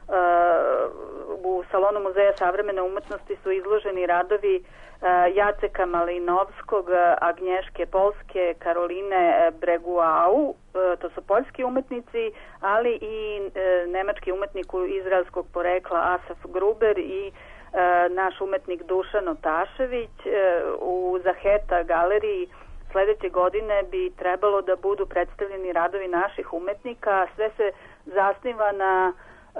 u Salonu Muzeja savremene umetnosti su izloženi radovi Jaceka Malinovskog, Agnješke Polske, Karoline Breguau, to su poljski umetnici, ali i nemački umetnik izraelskog porekla Asaf Gruber i naš umetnik Dušan Otašević. U Zaheta galeriji sledeće godine bi trebalo da budu predstavljeni radovi naših umetnika. Sve se zasniva na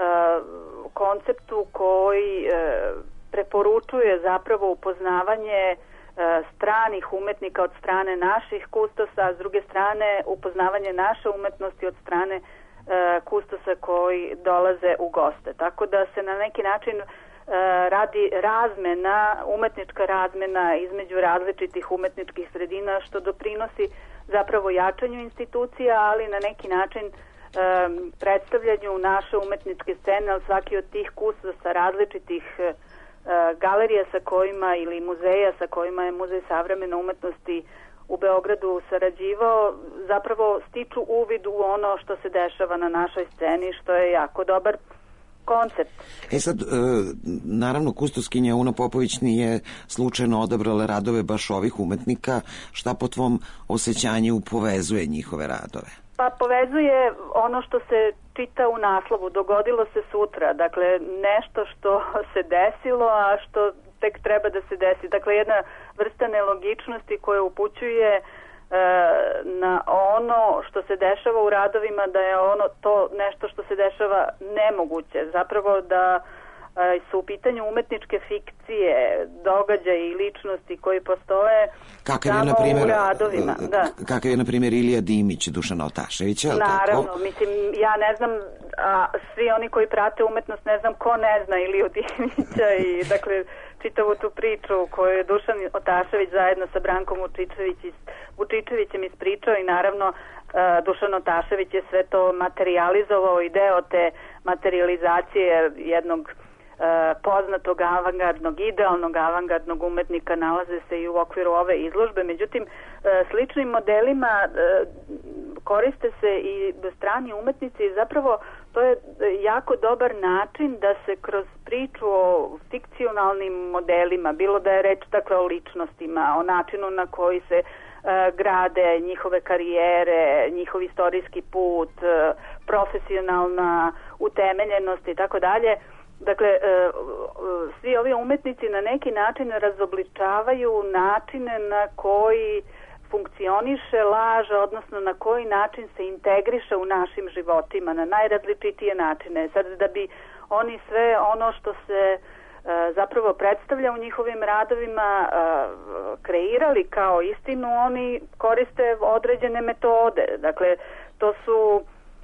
konceptu koji preporučuje zapravo upoznavanje stranih umetnika od strane naših kustosa, a s druge strane upoznavanje naše umetnosti od strane kustosa koji dolaze u goste. Tako da se na neki način radi razmena, umetnička razmena između različitih umetničkih sredina, što doprinosi zapravo jačanju institucija, ali na neki način predstavljanju naše umetničke scene, ali svaki od tih kustosa različitih galerija sa kojima ili muzeja sa kojima je Muzej savremene umetnosti u Beogradu sarađivao, zapravo stiču uvid u ono što se dešava na našoj sceni, što je jako dobar koncept. Sad, naravno, kustoskinja Una Popović nije slučajno odabrala radove baš ovih umetnika. Šta po tvom osjećanju povezuje njihove radove? Pa povezuje ono što se čita u naslovu, dogodilo se sutra, dakle nešto što se desilo, a što tek treba da se desi. Dakle, jedna vrsta nelogičnosti koja upućuje na ono što se dešava u radovima, da je ono to nešto što se dešava nemoguće. Zapravo da su u pitanju umetničke fikcije, događaje i ličnosti koji postoje samo u radovima. Kakav je, na primjer, Ilija Dimić, Dušana Otaševića? Naravno, mislim, ja ne znam, a svi oni koji prate umetnost, ne znam ko ne zna Iliju Dimića i, dakle, čitavu tu priču koju je Dušan Otašević zajedno sa Brankom Vučičevićem ispričao i naravno Dušan Otašević je sve to materijalizovao i deo te materijalizacije jednog poznatog avangardnog, idealnog avangardnog umetnika nalaze se i u okviru ove izložbe. Međutim, sličnim modelima koriste se i strani umetnici i zapravo to je jako dobar način da se kroz priču o fikcionalnim modelima, bilo da je reč dakle o ličnostima, o načinu na koji se grade njihove karijere, njihov istorijski put, profesionalna utemeljenost i tako dalje. Dakle, svi ovi umetnici na neki način razobličavaju načine na koji funkcioniše laž, odnosno na koji način se integriše u našim životima, na najrazličitije načine. Sad, da bi oni sve ono što se zapravo predstavlja u njihovim radovima kreirali kao istinu, oni koriste određene metode. Dakle, to su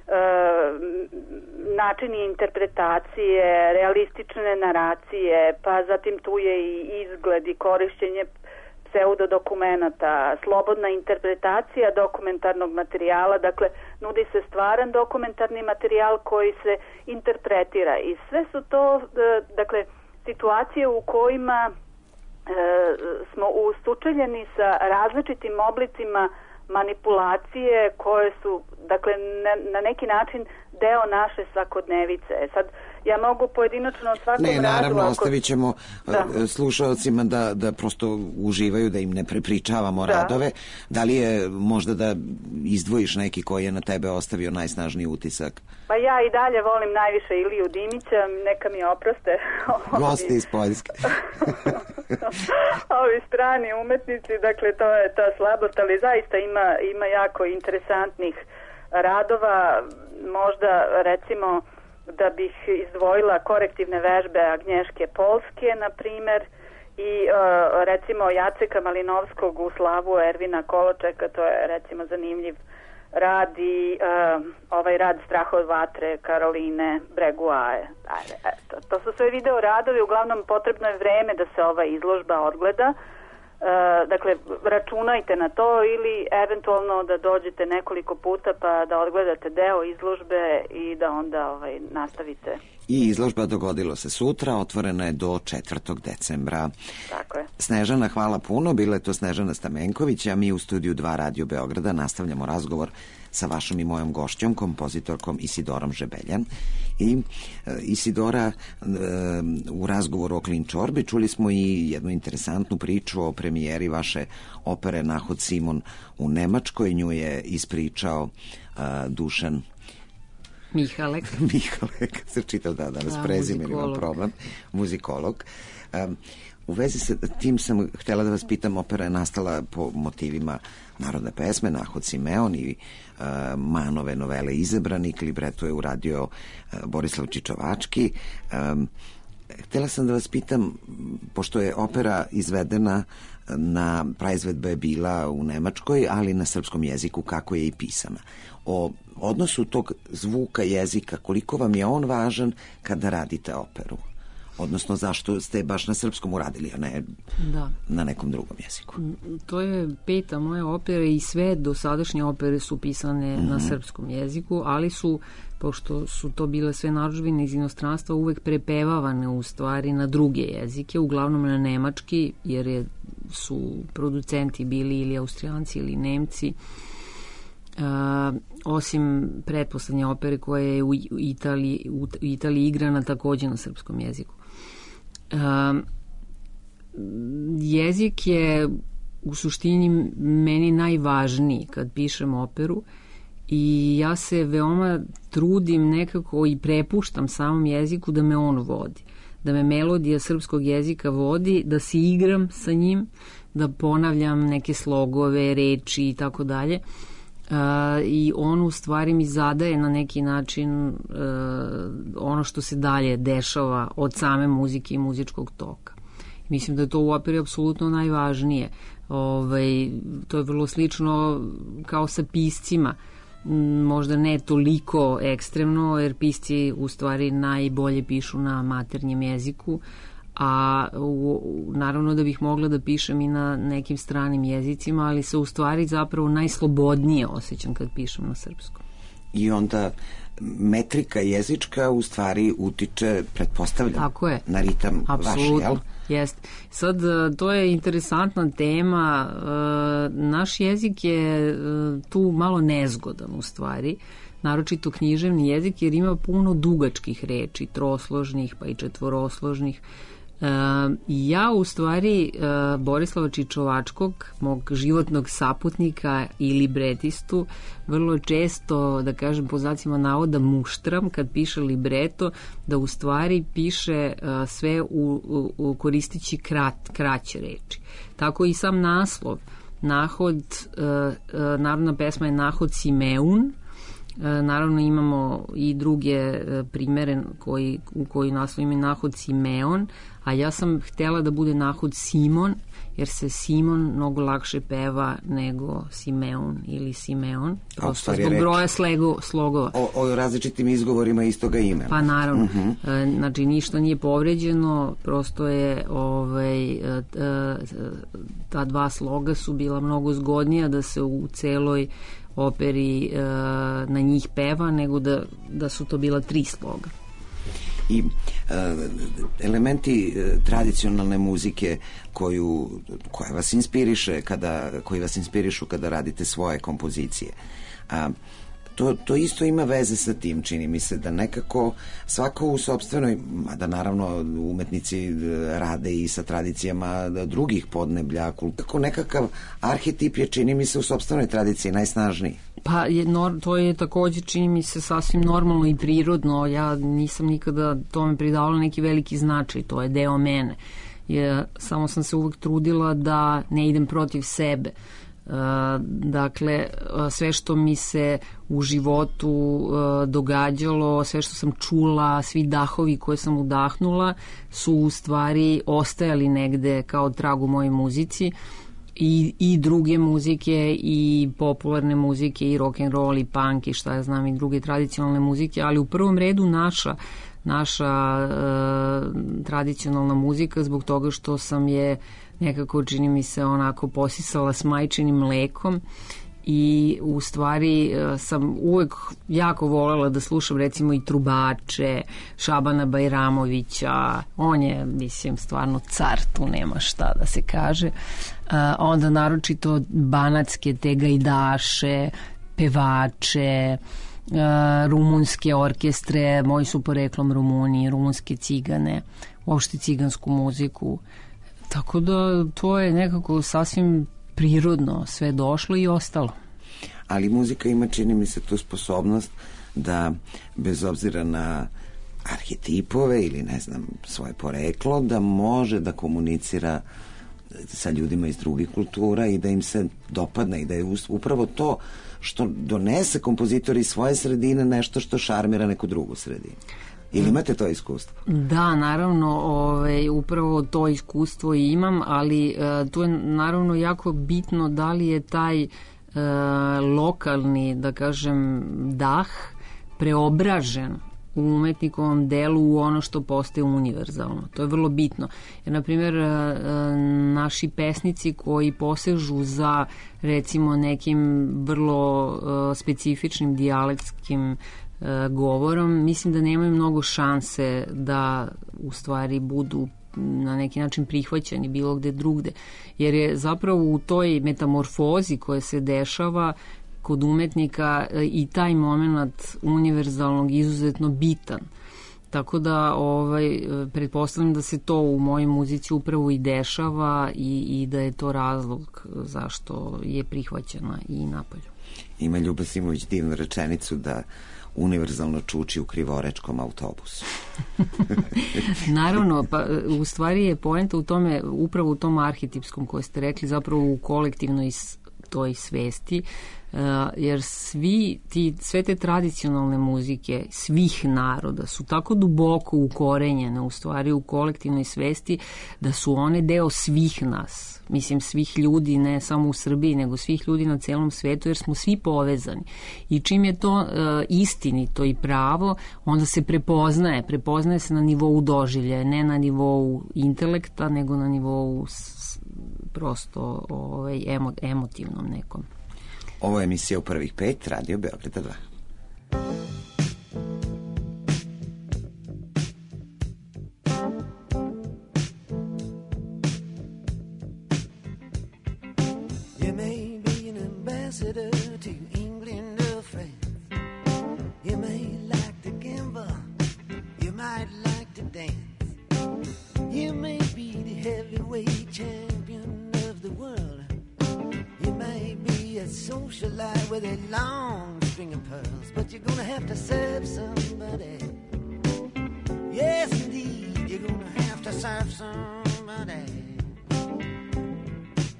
načini interpretacije, realistične naracije, pa zatim tu je i izgled i korišćenje pseudodokumenata, slobodna interpretacija dokumentarnog materijala, dakle nudi se stvaran dokumentarni materijal koji se interpretira i sve su to dakle situacije u kojima smo usučeljeni sa različitim oblicima manipulacije koje su dakle na neki način deo naše svakodnevice. Sad ja mogu pojedinačno od svakog radu... Ne, naravno, ostavit ćemo slušalcima da prosto uživaju, da im ne prepričavamo radove. Da li je možda da izdvojiš neki koji je na tebe ostavio najsnažniji utisak? Pa ja i dalje volim najviše Iliju Dimića, neka mi oproste. Gosti iz Poljske. Ovi strani umetnici, dakle to je ta slabost, ali zaista ima jako interesantnih radova, možda recimo da bih izdvojila korektivne vežbe Agnješke Polske, na primer, i recimo Jaceka Malinovskog u slavu Ervina Koločeka, to je recimo zanimljiv rad, i ovaj rad Strah od vatre Karoline Breguaje. To su sve video radovi, uglavnom potrebno je vreme da se ova izložba odgleda. Dakle, računajte na to ili eventualno da dođete nekoliko puta pa da odgledate deo izložbe i da onda nastavite. I izložba dogodilo se sutra, otvorena je do 4. decembra. Tako je. Snežana, hvala puno, bila je to Snežana Stamenković, a mi u studiju 2 Radio Beograda nastavljamo razgovor sa vašom i mojom gošćom, kompozitorkom Isidorom Žebeljan. I Isidora, u razgovoru o Klinčorbi čuli smo i jednu interesantnu priču o premijeri vaše opere Nahod Simon u Nemačkoj. Nju je ispričao Dušan Mihalek, se čitao danas prezime, imam problem, muzikolog. U vezi sa tim sam htjela da vas pitam, opera je nastala po motivima narodne pesme, Nahod Simeon i Manove novele Izabranik, libreto je uradio Borislav Čičovački. Htjela sam da vas pitam, pošto je opera izvedena praizvedba je bila u Nemačkoj, ali na srpskom jeziku, kako je i pisana. O odnosu tog zvuka jezika, koliko vam je on važan kada radite operu? Odnosno, zašto ste baš na srpskom uradili, a ne na nekom drugom jeziku? To je 5. moja opera i sve dosadašnje opere su pisane na srpskom jeziku, ali su, pošto su to bile sve narudžbine iz inostranstva, uvek prepevavane u stvari na druge jezike, uglavnom na nemački, jer su producenti bili ili Austrijanci ili Nemci. Osim pretposlednje opere koja je u Italiji igrana takođe na srpskom jeziku. Jezik je u suštini meni najvažniji kad pišem operu i ja se veoma trudim nekako i prepuštam samom jeziku da me on vodi, da me melodija srpskog jezika vodi, da se igram sa njim, da ponavljam neke slogove, reči i tako dalje. I on u stvari mi zadaje na neki način ono što se dalje dešava od same muzike i muzičkog toka. Mislim da je to u operi apsolutno najvažnije. To je vrlo slično kao sa piscima. Možda ne toliko ekstremno, jer pisci u stvari najbolje pišu na maternjem jeziku, a naravno da bih mogla da pišem i na nekim stranim jezicima, ali se u stvari zapravo najslobodnije osjećam kad pišem na srpskom. I onda metrika jezička u stvari utiče, pretpostavljam, na ritam vaš, jel? Jeste. Sad, to je interesantna tema. Naš jezik je tu malo nezgodan u stvari, naročito književni jezik, jer ima puno dugačkih reči, trosložnih pa i četvorosložnih. Ja u stvari Borislava Čičovačkog, mog životnog saputnika i libretistu, vrlo često, da kažem po znacima navoda, muštram kad piše libreto, da u stvari piše sve koristići kraće reči. Tako i sam naslov. Narodna pesma je Nahod Simeun, Naravno imamo i druge primere u koji naslov ima nahod Simeon, a ja sam htela da bude nahod Simon, jer se Simon mnogo lakše peva nego Simeon ili Simeon, prosto zbog broja slogova. O različitim izgovorima istoga imena. Pa naravno, znači ništa nije povređeno, prosto je ta dva sloga su bila mnogo zgodnija da se u celoj operi na njih peva, nego da su to bila 3 sloga. I elementi tradicionalne muzike koji vas inspirišu kada radite svoje kompozicije. To isto ima veze sa tim, čini mi se, da nekako svako u sopstvenoj, mada naravno umetnici rade i sa tradicijama drugih podneblja, kako nekakav arhetip je, čini mi se, u sopstvenoj tradiciji najsnažniji. Pa to je takođe, čini mi se, sasvim normalno i prirodno. Ja nisam nikada tome pridavala neki veliki značaj, to je deo mene. Samo sam se uvek trudila da ne idem protiv sebe. Dakle, sve što mi se u životu događalo, sve što sam čula, svi dahovi koje sam udahnula su u stvari ostajali negde kao trag u mojoj muzici. I druge muzike, i popularne muzike, i rock and roll, i punk, i šta ja znam, i druge tradicionalne muzike, ali u prvom redu naša tradicionalna muzika, zbog toga što sam je nekako, čini mi se, onako posisala s majčinim mlekom, i u stvari sam uvek jako volela da slušam recimo i trubače, Šabana Bajramovića, on je, mislim, stvarno car, tu nema šta da se kaže. Onda naročito banatske te gajdaše, pevače, rumunske orkestre, moji su poreklom Rumuni, rumunske cigane, uopšte cigansku muziku. Tako da to je nekako sasvim prirodno sve došlo i ostalo. Ali muzika ima, čini mi se, tu sposobnost da, bez obzira na arhetipove ili, ne znam, svoje poreklo, da može da komunicira sa ljudima iz drugih kultura i da im se dopadne, i da je upravo to što donese kompozitori iz svoje sredine nešto što šarmira neku drugu sredinu. Ili imate to iskustvo? Da, naravno, upravo to iskustvo i imam, ali tu je naravno jako bitno da li je taj lokalni, da kažem, dah preobražen u umetnikovom delu u ono što postaje univerzalno. To je vrlo bitno. Jer, na primjer, naši pesnici koji posežu za, recimo, nekim vrlo specifičnim dijalektskim govorom, mislim da nemaju mnogo šanse da u stvari budu na neki način prihvaćeni bilo gde drugde, jer je zapravo u toj metamorfozi koja se dešava kod umetnika i taj moment univerzalnog izuzetno bitan. Tako da pretpostavljam da se to u mojoj muzici upravo i dešava i da je to razlog zašto je prihvaćena i napolju. Ima Ljuba Simović divnu rečenicu da univerzalno čuči u krivorečkom autobusu. Naravno, pa u stvari je poenta u tome, upravo u tom arhetipskom koje ste rekli, zapravo u kolektivnoj toj svesti, jer sve te tradicionalne muzike svih naroda su tako duboko ukorenjene u stvari u kolektivnoj svesti da su one deo svih nas, mislim svih ljudi, ne samo u Srbiji, nego svih ljudi na celom svetu, jer smo svi povezani. I čim je to istinito i pravo, onda se prepoznaje se na nivou doživljaja, ne na nivou intelekta, nego na nivou prosto emotivnom nekom. Ovo je emisija u prvih 5, Radio Beograda 2. You may be an ambassador to England or France. You may like to gamble. You might like to dance. You may be the heavyweight champion of the world. You may be a socialite with a long string of pearls, but you're gonna have to serve somebody. Yes, indeed, you're gonna have to serve somebody.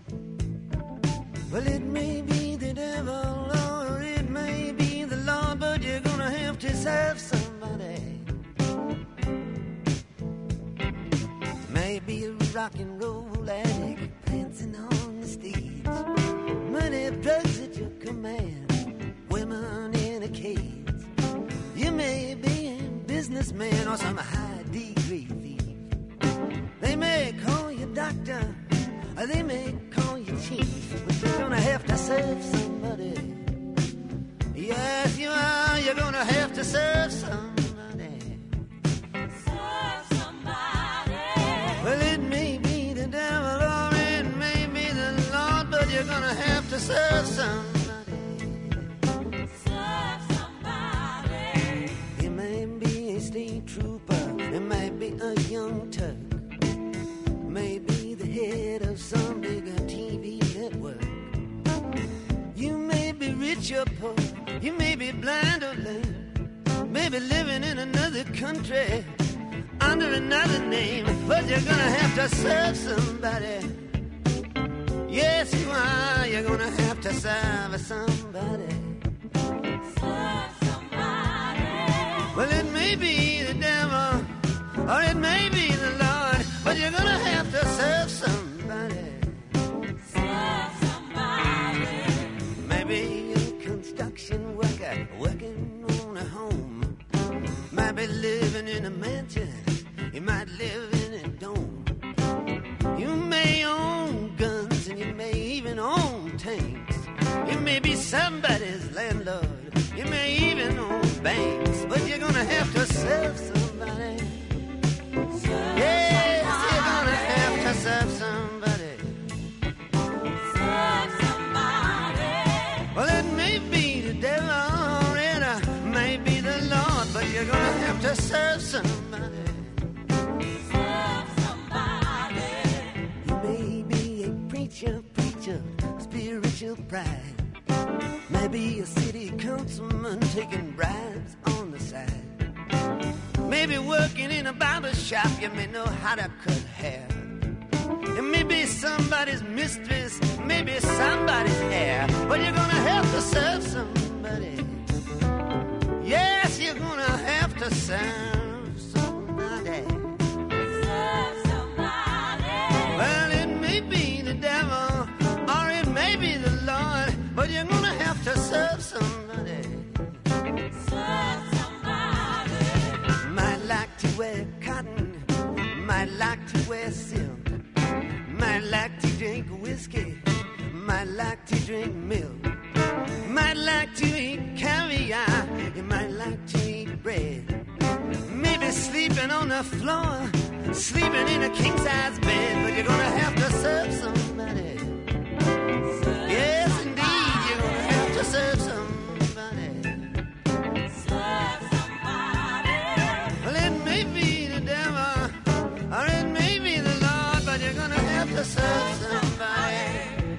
Well, it may be the devil or it may be the Lord, but rock and roll addict prancing on the stage. Money, drugs at your command, women in a cage. You may be a businessman or some high degree thief. They may call you doctor, or they may call you chief, but you're gonna have to serve somebody. Yes, you are. You're gonna have to serve somebody. Serve somebody. Well, it may be the devil or it may be the Lord, but you're gonna have to serve somebody. Serve somebody. You may be a state trooper, it might be a young Turk, maybe the head of some bigger TV network. You may be rich or poor, you may be blind or lame, maybe living in another country under another name, but you're gonna have to serve somebody. Yes, you are. You're gonna have to serve somebody. Serve somebody. Well, it may be the devil or it may be the Lord, but you're gonna have to serve somebody. Serve somebody. Maybe a construction worker working on a home, might be living in a mansion, you might live in a dome. You may own guns and you may even own tanks. You may be somebody's landlord, you may even own banks, but you're gonna have to serve somebody. Yes, you're gonna have to serve somebody. Serve somebody. Well, it may be the devil or it may be the Lord, but you're gonna have to serve somebody. Serve somebody. You may be a preacher, spiritual pride. Maybe a city councilman taking bribes on the side. Maybe working in a barber shop, you may know how to cut hair. It may be somebody's mistress, maybe somebody's heir, but you're gonna have to serve somebody. Yes, you're gonna have to serve somebody. Serve somebody. Well, it may be the devil or it may be the Lord, but you're gonna have to serve somebody. Serve somebody. Might like to wear cotton, might like to wear silk, might like to drink whiskey, might like to drink milk, might like to eat caviar, you might like to eat bread, maybe sleeping on the floor, sleeping in a king-size bed, but you're gonna have to serve somebody. Yes, indeed, you're gonna have to serve somebody. Serve somebody. Well, it may be the devil or it may be the Lord, but you're gonna have to serve somebody.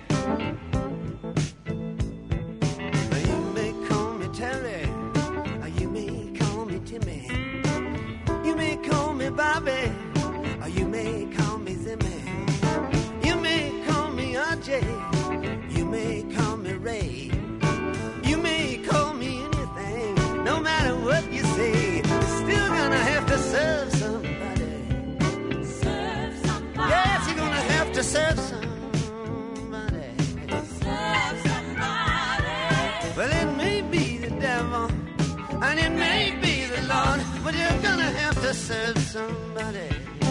You may call me Terry, or you may call me Timmy. You may call me Bobby, or you may call me Zimmy. You may call me RJ, you may call me Ray. You may call me anything, no matter what you say. Still gonna have to serve somebody. Serve somebody. Yes, you're gonna have to serve somebody. Serve somebody. Well, it may be the devil and it may be the Lord, but you're gonna have to serve somebody.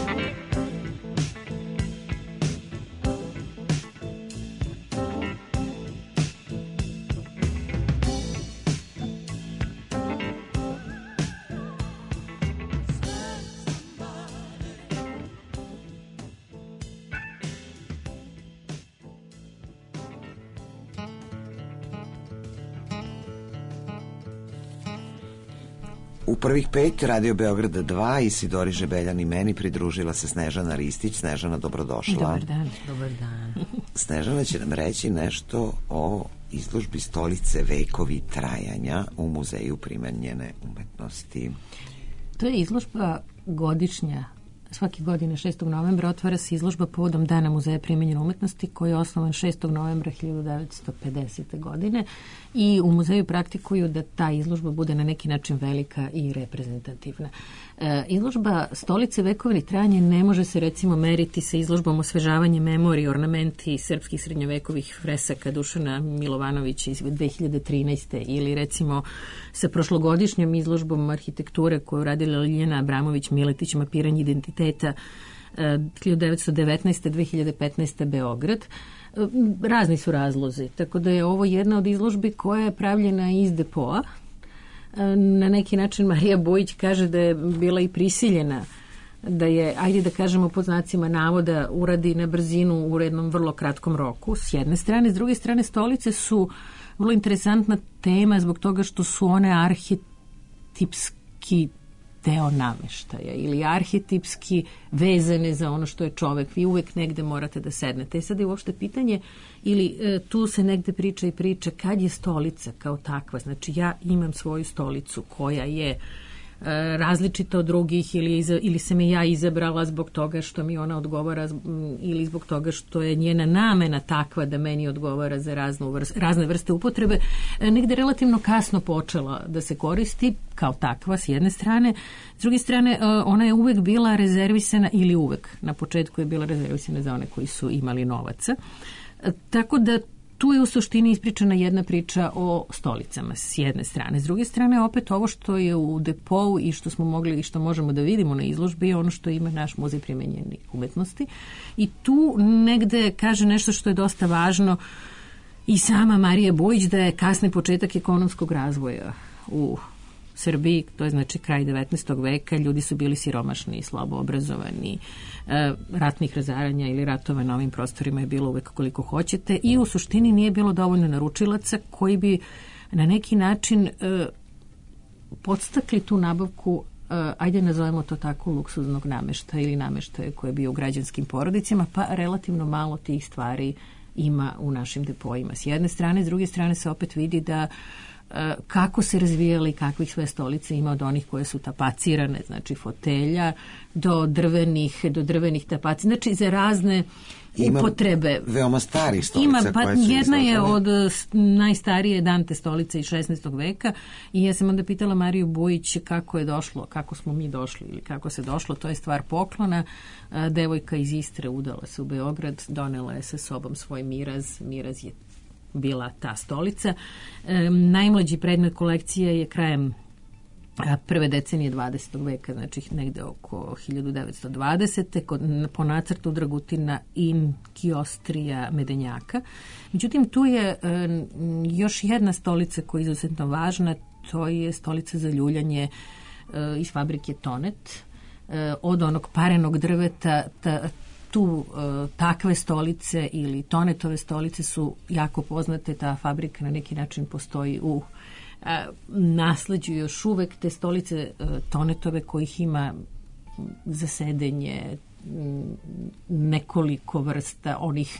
U prvih 5 Radio Beograda 2 Isidori Žebeljan i meni pridružila se Snežana Ristić. Snežana, dobrodošla. Dobar dan. Dobar dan. Snežana će nam reći nešto o izložbi Stolice vekovi trajanja u Muzeju primenjene umetnosti. To je izložba godišnja svake godine 6. novembra otvara se izložba povodom Dana muzeja primenjene umetnosti koji je osnovan 6. novembra 1950. godine i u muzeju praktikuju da ta izložba bude na neki način velika i reprezentativna. Izložba Stolice vekovnih trajanja ne može se recimo meriti sa izložbom osvežavanje memorije, ornamenti srpskih srednjovekovih fresaka Dušana Milovanovića iz 2013. ili recimo sa prošlogodišnjom izložbom arhitekture koju radila Ljiljana Abramović Miletić, mapiranje identiteta 1919. 2015. Beograd. Razni su razlozi, tako da je ovo jedna od izložbi koja je pravljena iz depoa. Na neki način Marija Bojić kaže da je bila i prisiljena da je, ajde da kažemo pod znacima navoda, uradi na brzinu u jednom vrlo kratkom roku, s jedne strane. S druge strane, stolice su vrlo interesantna tema zbog toga što su one arhetipski deo nameštaja ili arhetipski vezane za ono što je čovek. Vi uvek negde morate da sednete. Sad je uopšte pitanje ili tu se negde priča kad je stolica kao takva. Znači ja imam svoju stolicu koja je različita od drugih ili sam je ja izabrala zbog toga što mi ona odgovara ili zbog toga što je njena namena takva da meni odgovara za razne vrste upotrebe, negde relativno kasno počela da se koristi kao takva s jedne strane. S druge strane, ona je uvek bila rezervisana ili uvek na početku je bila rezervisana za one koji su imali novaca. Tako da tu je u suštini ispričana jedna priča o stolicama s jedne strane. S druge strane, opet ovo što je u depou i što smo mogli i što možemo da vidimo na izložbi je ono što ima naš muzej primenjenih umetnosti. I tu negde kaže nešto što je dosta važno i sama Marija Bojić, da je kasni početak ekonomskog razvoja u Srbiji, to je znači kraj 19. veka, ljudi su bili siromašni, slabo obrazovani, ratnih razaranja ili ratova na ovim prostorima je bilo uvek koliko hoćete i u suštini nije bilo dovoljno naručilaca koji bi na neki način podstakli tu nabavku, ajde nazovemo to tako, luksuznog nameštaja ili nameštaja koji je bio u građanskim porodicama, pa relativno malo tih stvari ima u našim depojima. S jedne strane, s druge strane se opet vidi da kako se razvijali, kakvih sve stolice ima od onih koje su tapacirane, znači fotelja, do drvenih tapaci, znači za razne upotrebe. Ima veoma starih stolica koje su jedna je od najstarije Dante stolice iz 16. veka i ja sam onda pitala Mariju Bojić kako je došlo, kako smo mi došli ili kako se došlo, to je stvar poklona. Devojka iz Istre udala se u Beograd, donela je sa sobom svoj miraz je bila ta stolica. Najmlađi predmet kolekcije je krajem prve decenije 20. veka, znači negde oko 1920. Po nacrtu Dragutina in Kiostrija Medenjaka. Međutim, tu je još jedna stolica koja je izuzetno važna, to je stolica za ljuljanje iz fabrike Tonet. Od onog parenog drveta takve stolice ili Tonetove stolice su jako poznate, ta fabrika na neki način postoji u nasleđu još uvek. Te stolice Tonetove kojih ima za sedenje nekoliko vrsta onih,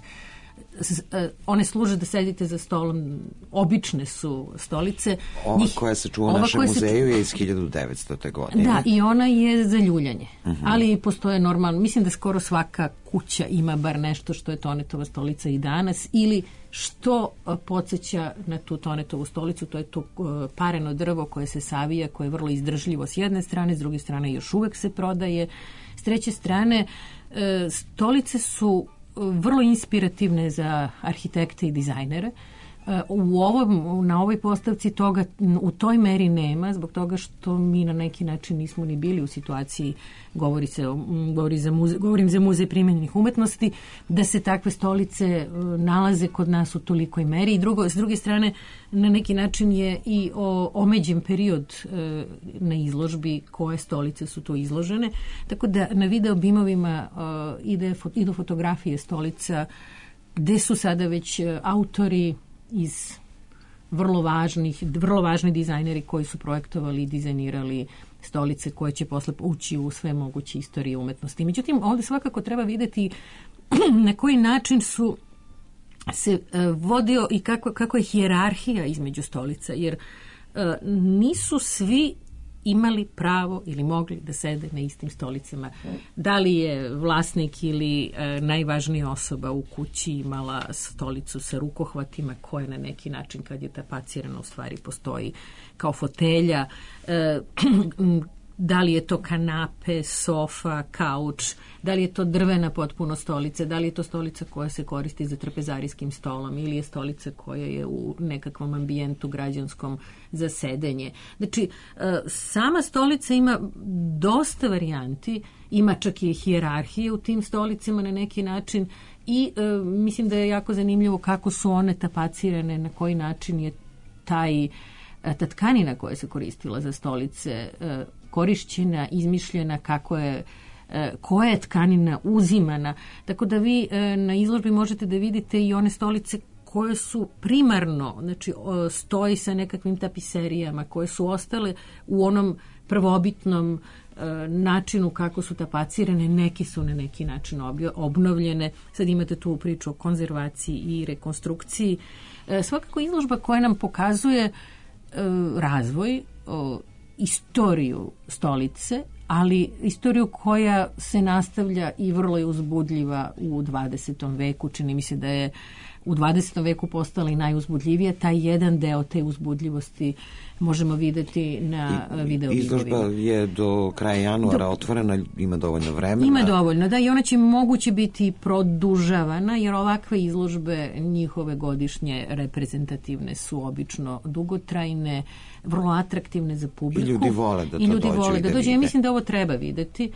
one služe da sedite za stolom, obične su stolice. Ova koja se čuva u našem muzeju je iz 1900. godine. Da, i ona je za ljuljanje. Ali postoje normalno, mislim da skoro svaka kuća ima bar nešto što je Tonetova stolica i danas, ili što podsjeća na tu Tonetovu stolicu, to je to pareno drvo koje se savija, koje je vrlo izdržljivo s jedne strane, s druge strane još uvek se prodaje. S treće strane, stolice su vrlo inspirativne za arhitekte i dizajnere. Na ovoj postavci toga u toj meri nema, zbog toga što mi na neki način nismo ni bili u situaciji, govorim za muzej primenjenih umetnosti, da se takve stolice nalaze kod nas u tolikoj meri. I s druge strane, na neki način je i omeđen period na izložbi koje stolice su tu izložene. Tako da na video bimovima idu fotografije stolica gde su sada već autori iz vrlo važni dizajneri koji su projektovali i dizajnirali stolice koje će posle ući u sve moguće istorije umetnosti. Međutim, ovde svakako treba videti na koji način su se vodio i kako je hijerarhija između stolica, jer nisu svi imali pravo ili mogli da sede na istim stolicama. Da li je vlasnik ili najvažnija osoba u kući imala stolicu sa rukohvatima koja na neki način kad je tapacirana u stvari postoji kao fotelja, da li je to kanape, sofa, kauč, da li je to drvena potpuno stolica, da li je to stolica koja se koristi za trpezarijskim stolom ili je stolica koja je u nekakvom ambijentu građanskom za sedenje. Znači, sama stolica ima dosta varijanti, ima čak i hijerarhije u tim stolicama na neki način i mislim da je jako zanimljivo kako su one tapacirane, na koji način je ta tkanina koja se koristila za stolice korišćena, izmišljena, koja je tkanina uzimana. Tako da vi na izložbi možete da vidite i one stolice koje su primarno, znači stoji sa nekakvim tapiserijama, koje su ostale u onom prvobitnom načinu kako su tapacirane, neki su na neki način obnovljene. Sad imate tu priču o konzervaciji i rekonstrukciji. Svakako izložba koja nam pokazuje razvoj, istoriju stolice, ali istoriju koja se nastavlja i vrlo je uzbudljiva u 20. veku. Čini mi se da je u 20. veku postala i najuzbudljivija. Taj jedan deo te uzbudljivosti možemo videti na videolibovima. Izložba je do kraja januara otvorena, ima dovoljno vremena. Ima dovoljno, da, i ona će moguće biti produžavana, jer ovakve izložbe njihove godišnje reprezentativne su obično dugotrajne, vrlo atraktivne za publiku. I ljudi vole da dođu. Ja mislim da ovo treba videti.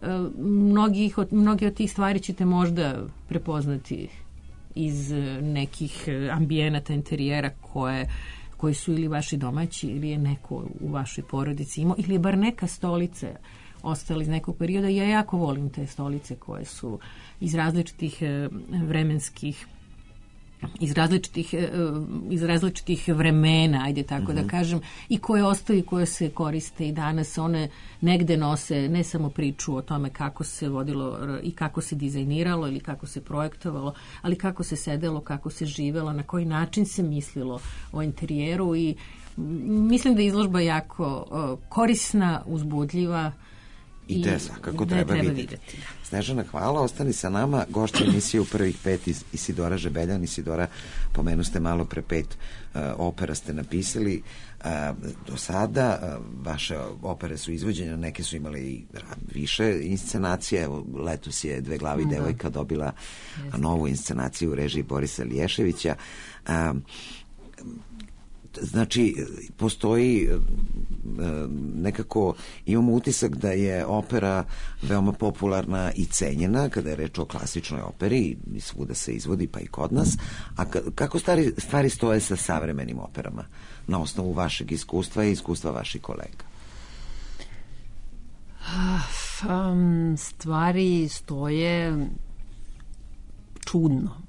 Mnogi od tih stvari ćete možda prepoznati iz nekih ambijenata, interijera koji su ili vaši domaći ili je neko u vašoj porodici imao, ili je bar neka stolica ostala iz nekog perioda. Ja jako volim te stolice koje su iz različitih vremenskih, iz različitih vremena, ajde tako da kažem, i koje ostaju, koje se koriste i danas. One negde nose ne samo priču o tome kako se vodilo i kako se dizajniralo ili kako se projektovalo, ali kako se sedelo, kako se živelo, na koji način se mislilo o interijeru, i mislim da je izložba jako korisna, uzbudljiva i te svakako treba vidjeti. Snežana, hvala, ostani sa nama. Gošća emisije u prvih 5 Isidora Žebeljan. Isidora, pomenu ste malo pre 5 opera ste napisali. Do sada vaše opere su izvođene, neke su imale i više inscenacije. Evo, letos je Dve glavi devojka dobila novu inscenaciju u režiji Borisa Liješevića. Znači, postoji nekako, imamo utisak da je opera veoma popularna i cenjena kada je reč o klasičnoj operi, i svuda se izvodi, pa i kod nas. A kako stvari stoje sa savremenim operama na osnovu vašeg iskustva i iskustva vaših kolega? Stvari stoje čudno.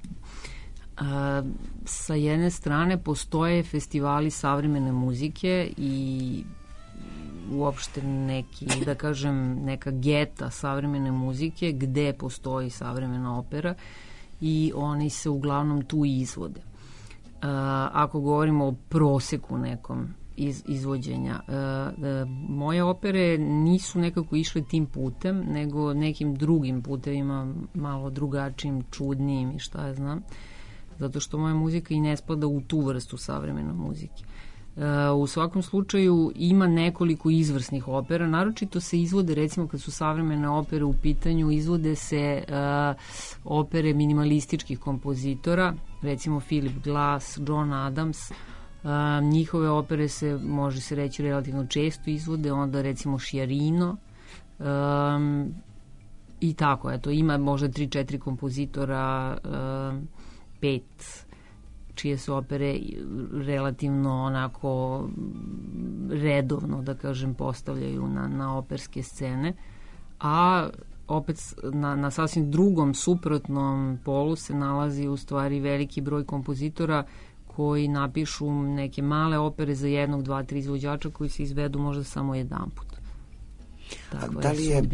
Sa jedne strane postoje festivali savremene muzike i uopšte neki, da kažem, neka geta savremene muzike gde postoji savremena opera i oni se uglavnom tu izvode. Ako govorimo o proseku nekom izvođenja, moje opere nisu nekako išle tim putem, nego nekim drugim putevima, malo drugačijim, čudnijim i šta ja znam, zato što moja muzika i ne spada u tu vrstu savremene muzike. U svakom slučaju ima nekoliko izvrsnih opera, naročito se izvode, recimo kad su savremene opere u pitanju, izvode se opere minimalističkih kompozitora, recimo Philip Glass, John Adams. Njihove opere se, može se reći, relativno često izvode, onda recimo Sciarrino, i tako, eto, ima možda 3-4 kompozitora, 5 čije se opere relativno onako redovno, da kažem, postavljaju na operske scene, a opet na sasvim drugom, suprotnom polu se nalazi u stvari veliki broj kompozitora koji napišu neke male opere za 1, 2, 3 izvođača koji se izvedu možda samo jedanput. Da li je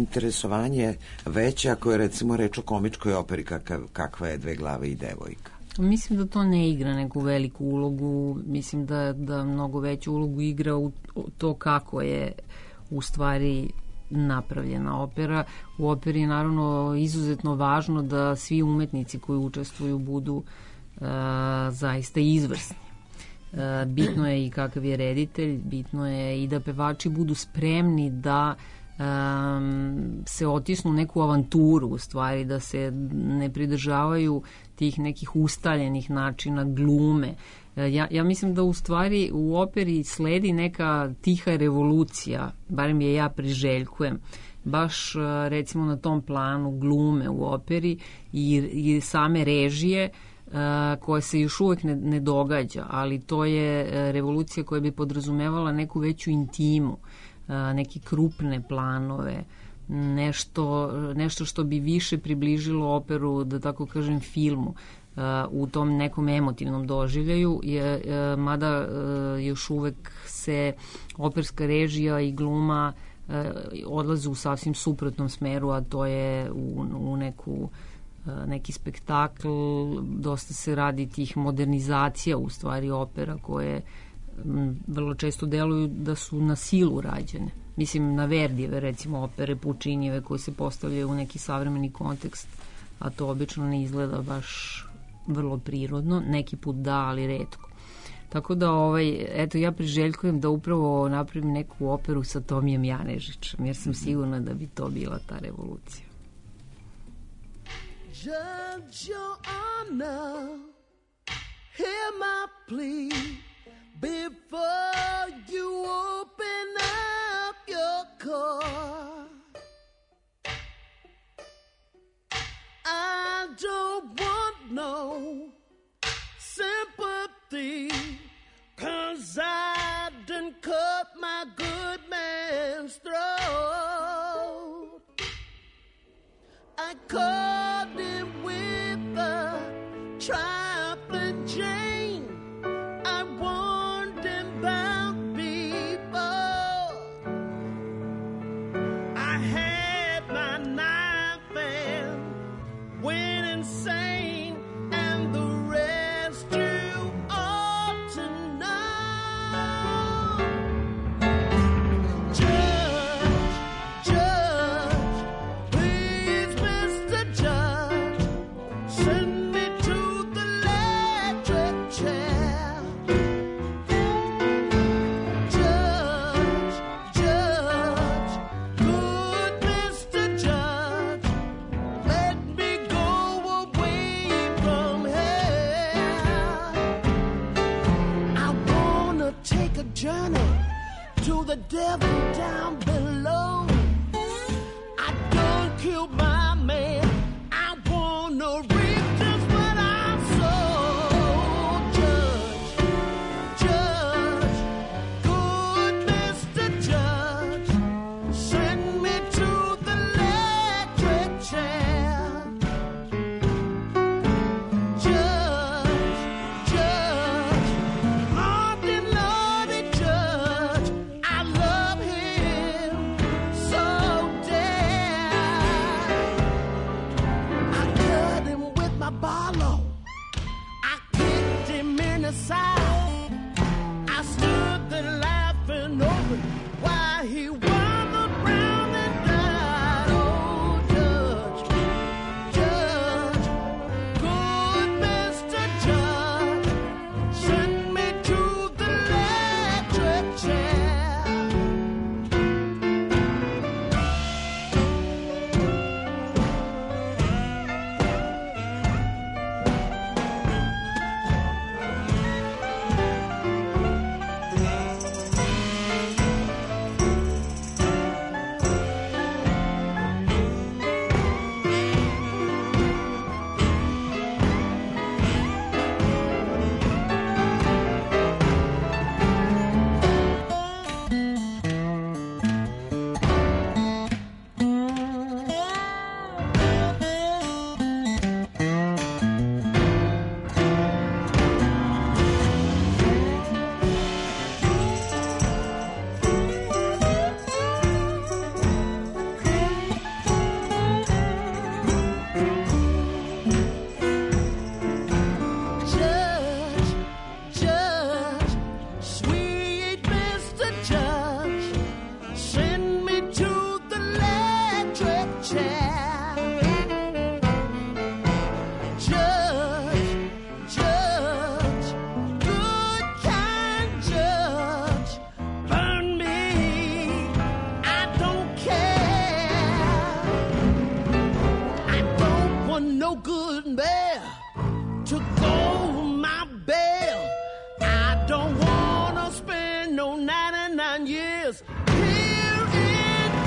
interesovanje veće ako je recimo reč o komičkoj operi kakva je Dve glave i devojka? Mislim da to ne igra neku veliku ulogu. Mislim da mnogo veću ulogu igra u to kako je u stvari napravljena opera. U operi je naravno izuzetno važno da svi umetnici koji učestvuju budu zaista izvrsni. Bitno je i kakav je reditelj, bitno je i da pevači budu spremni da se otisnu neku avanturu, u stvari da se ne pridržavaju tih nekih ustaljenih načina glume. Ja mislim da u stvari u operi sledi neka tiha revolucija, barem je ja priželjkujem, baš recimo na tom planu glume u operi i same režije, koja se još uvek ne događa, ali to je revolucija koja bi podrazumevala neku veću intimu, neke krupne planove, nešto što bi više približilo operu, da tako kažem, filmu, u tom nekom emotivnom doživljaju, mada još uvek se operska režija i gluma odlaze u sasvim suprotnom smeru, a to je u neki spektakl. Dosta se radi tih modernizacija u stvari opera koje vrlo često deluju da su na silu rađene. Mislim na Verdijeve recimo opere, Pučinijeve, koje se postavljaju u neki savremeni kontekst, a to obično ne izgleda baš vrlo prirodno, neki put da, ali retko. Tako da, eto, ja priželjkujem da upravo napravim neku operu sa Tomijem Janežićem, jer sam sigurna da bi to bila ta revolucija. Judge your honor, hear my plea before you open up your court. I don't want no sympathy, 'cause I done cut my good man's throat. I caught him with a trifling chain. I warned him about people. I had my knife and went insane, and the rest you ought to know. Judge, please, Mr. Judge, send me to the electric chair. Judge, good Mr. Judge, let me go away from here. I wanna take a journey to the devil down below. I done killed my man. I wanna reap just what I sow. Judge, good Mr. Judge, send me to the electric chair. Judge, Lordy Judge, I love him so dear. I cut him with my barlow, I kicked him in the side. I stood there laughing over while he wobbled round and died. Oh, Judge, good Mr. Judge, send me to the electric chair.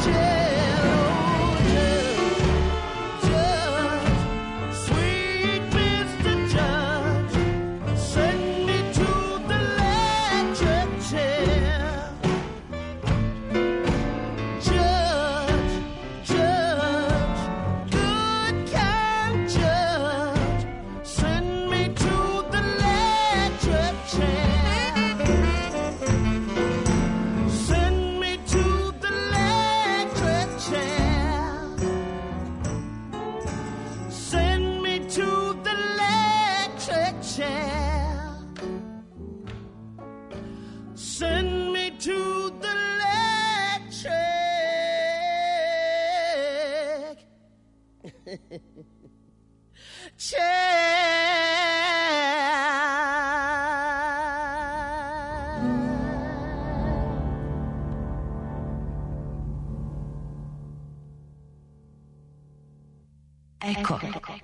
Eko.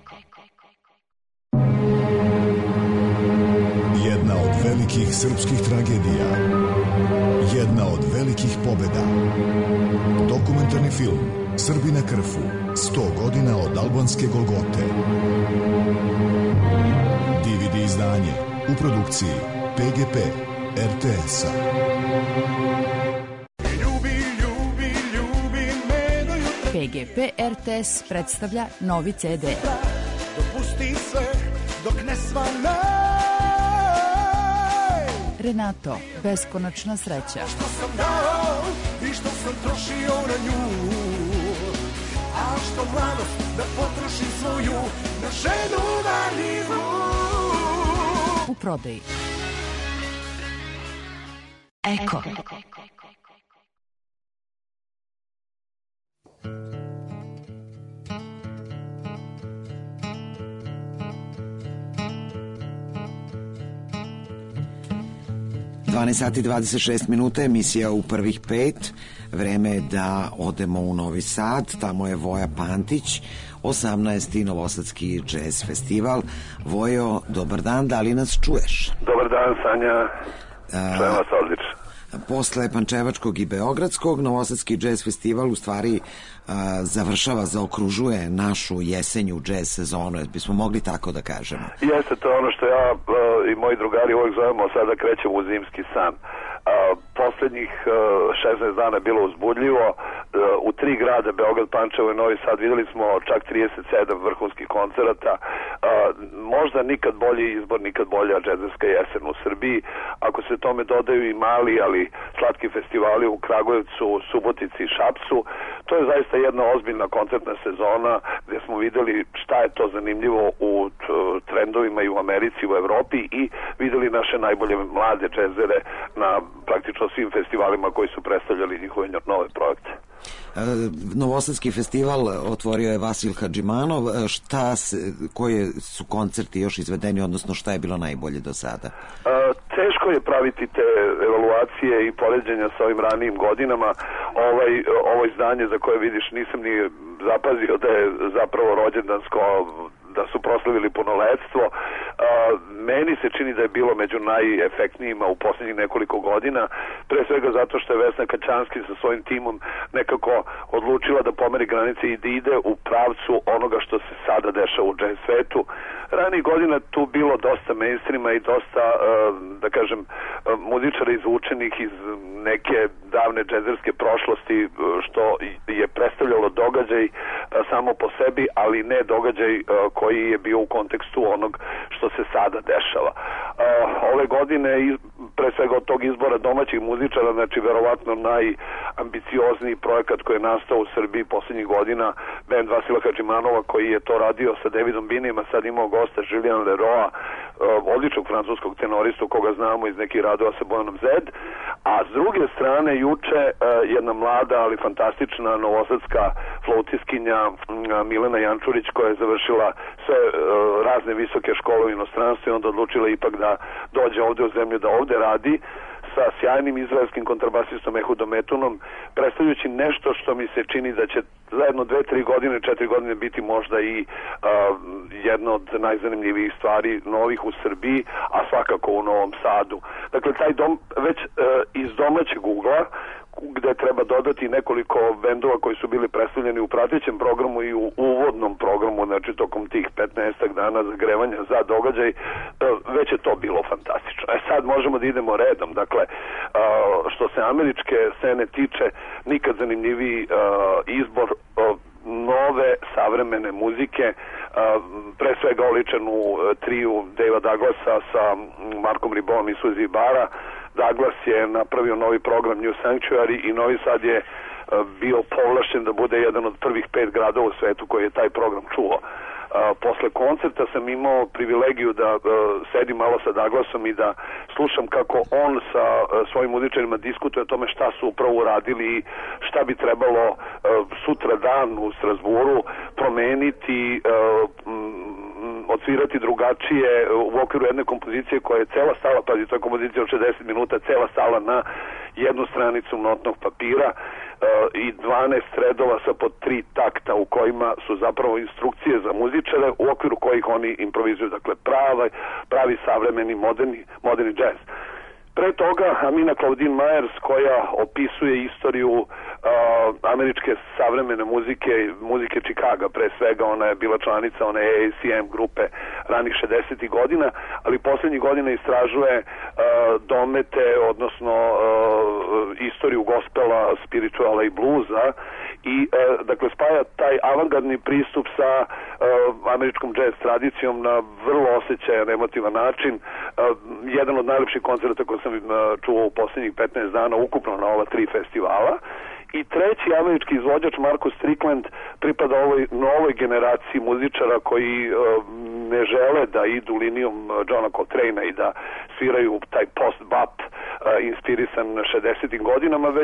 Jedna od velikih srpskih tragedija. Jedna od velikih pobeda. Dokumentarni film Srbi na Krfu. 100 godina od albanske Golgote. DVD izdanje u produkciji PGP RTS-a. PGP RTS predstavlja novi CD. Dopusti sve dok ne svanaj. Renato, beskonačna sreća. Što sam dao i što sam trošio na nju, a što mladost da potrošim svoju na ženu marljivu. U prodaji. Eko. 12 sati 26 minuta, emisija u prvih 5. Vreme je da odemo u Novi Sad, tamo je Voja Pantić, 18. Novosadski jazz festival. Vojo, dobar dan, da li nas čuješ? Dobar dan, Sanja, čujem vas odlično. Posle Pančevačkog i Beogradskog, Novosadski jazz festival u stvari završava, zaokružuje našu jesenju jazz sezonu, bismo mogli tako da kažemo. Jeste, to je ono što ja i moji drugari uvijek zovemo, sada krećemo u zimski san. Poslednjih 16 dana je bilo uzbudljivo. U 3 grada, Beograd, Pančevo i Novi Sad, videli smo čak 37 vrhunskih koncerata. Možda nikad bolji izbor, nikad bolja džezerska jesen u Srbiji. Ako se tome dodaju i mali, ali slatki festivali u Kragujevcu, Subotici i Šapcu, to je zaista jedna ozbiljna koncertna sezona gdje smo videli šta je to zanimljivo u trendovima i u Americi, u Evropi, i videli naše najbolje mlade džezere na praktično svim festivalima koji su predstavljali njihove nove projekte. Novosadski festival otvorio je Vasil Hadžimanov. Koje su koncerti još izvedeni, odnosno šta je bilo najbolje do sada? Teško je praviti te evaluacije i poređenja sa ovim ranijim godinama. Ovo izdanje za koje vidiš nisam ni zapazio da je zapravo rođendansko, da su proslavili punoletstvo. Meni se čini da je bilo među najefektnijima u posljednjih nekoliko godina, pre svega zato što je Vesna Kaćanski sa svojim timom nekako odlučila da pomeri granice i da ide u pravcu onoga što se sada dešava u jazz svetu. Ranijih godina tu bilo dosta mainstreama i dosta, da kažem, muzičara izvučenih iz neke davne džezerske prošlosti, što je predstavljalo događaj samo po sebi, ali ne događaj koji je bio u kontekstu onog što se sada dešava. Ove godine, pre svega od tog izbora domaćih muzičara, znači verovatno najambiciozniji projekat koji je nastao u Srbiji posljednjih godina, band Vasila Hadžimanova, koji je to radio sa Davidom Binim, a sad imao gosta Julien Leroy, odličnog francuskog tenoristu koga znamo iz nekih radova sa Bojanom Zed, a s druge strane juče jedna mlada ali fantastična novosadska flautiskinja Milena Jančurić, koja je završila sve razne visoke škole u inostranstvu i onda odlučila ipak da dođe ovde u zemlju, da ovde radi sa sjajnim izraelskim kontrabasistom Ehudom Etunom, predstavljajući nešto što mi se čini da će zajedno 2-3 godine, 4 godine biti možda i jedna od najzanimljivijih stvari novih u Srbiji, a svakako u Novom Sadu. Dakle, taj dom već iz domaćeg ugla, gde tome treba dodati nekoliko bendova koji su bili predstavljeni u pratećem programu i u uvodnom programu, znači tokom tih 15 dana zagrevanja za događaj, već je to bilo fantastično. Sad možemo da idemo redom, dakle, što se američke scene tiče, nikad zanimljiviji izbor nove savremene muzike, pre svega oličen u triju Davea Douglasa sa Markom Ribom i Suzy Barra. Douglas je napravio novi program New Sanctuary i Novi Sad je bio povlašćen da bude jedan od prvih 5 gradova u svetu koji je taj program čuo. Posle koncerta sam imao privilegiju da sedim malo sa Douglasom i da slušam kako on sa svojim muzičarima diskutuje o tome šta su upravo uradili i šta bi trebalo sutra dan u Strasburu promeniti, odsvirati drugačije u okviru jedne kompozicije koja je cela stala, pazi, to je kompozicija od 60 minuta, cela stala na jednu stranicu notnog papira i 12 redova sa po 3 takta u kojima su zapravo instrukcije za muzičare u okviru kojih oni improvizuju, dakle pravi savremeni moderni džez. Pre toga Amina Claudine Myers koja opisuje istoriju američke savremene muzike Chicaga, pre svega ona je bila članica one AACM grupe ranih 60. godina, ali poslednjih godina istražuje domete, odnosno istoriju gospela, spirituala i bluza i dakle spaja taj avangardni pristup sa američkom jazz tradicijom na vrlo osjećajan, emotivan način. Jedan od najlepših koncerta koje sam čuo u poslednjih 15 dana ukupno na ova 3 festivala. I treći američki izvođač Marcus Strickland pripada ovoj novoj generaciji muzičara koji ne žele da idu linijom Johna Coltrane i da sviraju taj post-bop inspirisan 60. godinama, već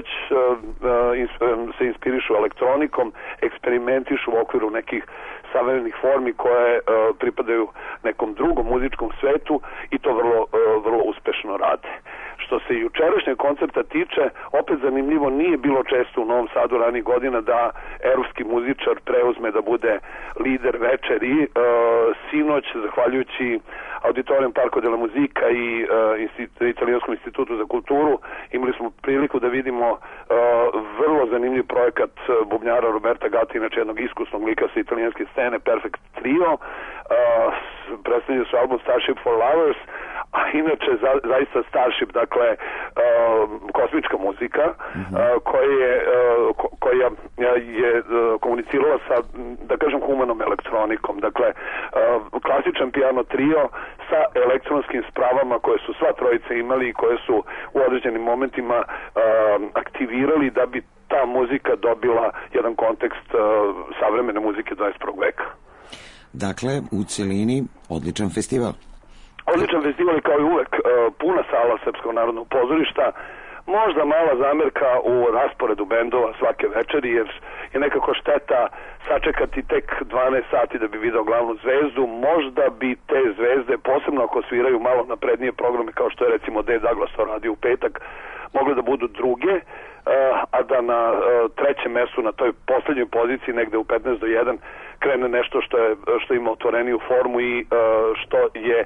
se inspirišu elektronikom, eksperimentišu u okviru nekih savremenih formi koje pripadaju nekom drugom muzičkom svetu i to vrlo uspešno rade. Što se jučerašnjeg koncerta tiče, opet zanimljivo, nije bilo često u Novom Sadu ranih godina da evropski muzičar preuzme da bude lider večeri. Sinoć, zahvaljujući Auditorium Parco della Musica i Italijanskom institutu za kulturu, imali smo priliku da vidimo vrlo zanimljiv projekat bubnjara Roberta Gatti, inače jednog iskusnog lika sa italijanske scene, Perfect Trio. Predstavljaju su album Starship for Lovers, a inače zaista Starship, dakle kosmička muzika koja je komunicirala sa, da kažem, humanom elektronikom, dakle klasičan piano trio sa elektronskim spravama koje su sva trojica imali i koje su u određenim momentima aktivirali da bi ta muzika dobila jedan kontekst savremene muzike 21. veka. Dakle, u celini odličan festival. Odličan festival i kao i uvek puna sala Srpskog narodnog pozorišta, možda mala zamerka u rasporedu bendova svake večeri, jer je nekako šteta sačekati tek 12 sati da bi video glavnu zvezdu. Možda bi te zvezde, posebno ako sviraju malo naprednije programe kao što je recimo Dave Douglas to radio u petak, mogle da budu druge, a da na trećem mestu, na toj poslednjoj poziciji, negde u 15 do 1, krene nešto što ima otvoreniju formu i što je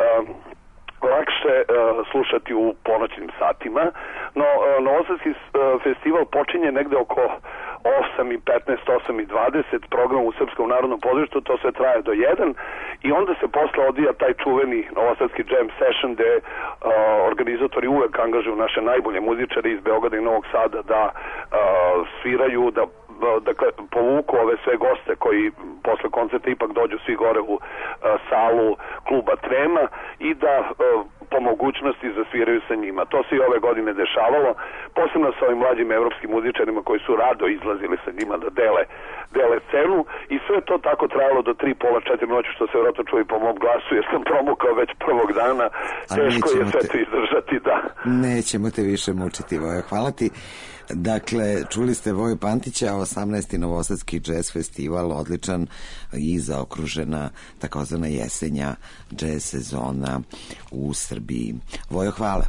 lakše slušati u ponoćnim satima. No, Novosadski festival počinje negde oko 8:15, 8:20, program u Srpskom narodnom pozorištu, to sve traje do 1 i onda se posle odvija taj čuveni Novosadski jam session gde organizatori uvek angažuju naše najbolje muzičare iz Beograda i Novog Sada da sviraju, da povuku ove sve goste koji posle koncerta ipak dođu svi gore u salu kluba Trema i da po mogućnosti zasviraju sa njima. To se i ove godine dešavalo, posebno sa ovim mlađim evropskim muzičarima koji su rado izlazili sa njima da dele scenu i sve to tako trajalo do 3, pola 4 noći, što se vjerojatno čuje po mom glasu, jer sam promukao već prvog dana. Teško je sve to izdržati, da. Nećemo te više mučiti, Vojo. Hvala ti. Dakle, čuli ste Voju Pantića, 18. Novosadski jazz festival, odličan i zaokružena takozvana jesenja jazz sezona u Srbiji. Vojo, hvala.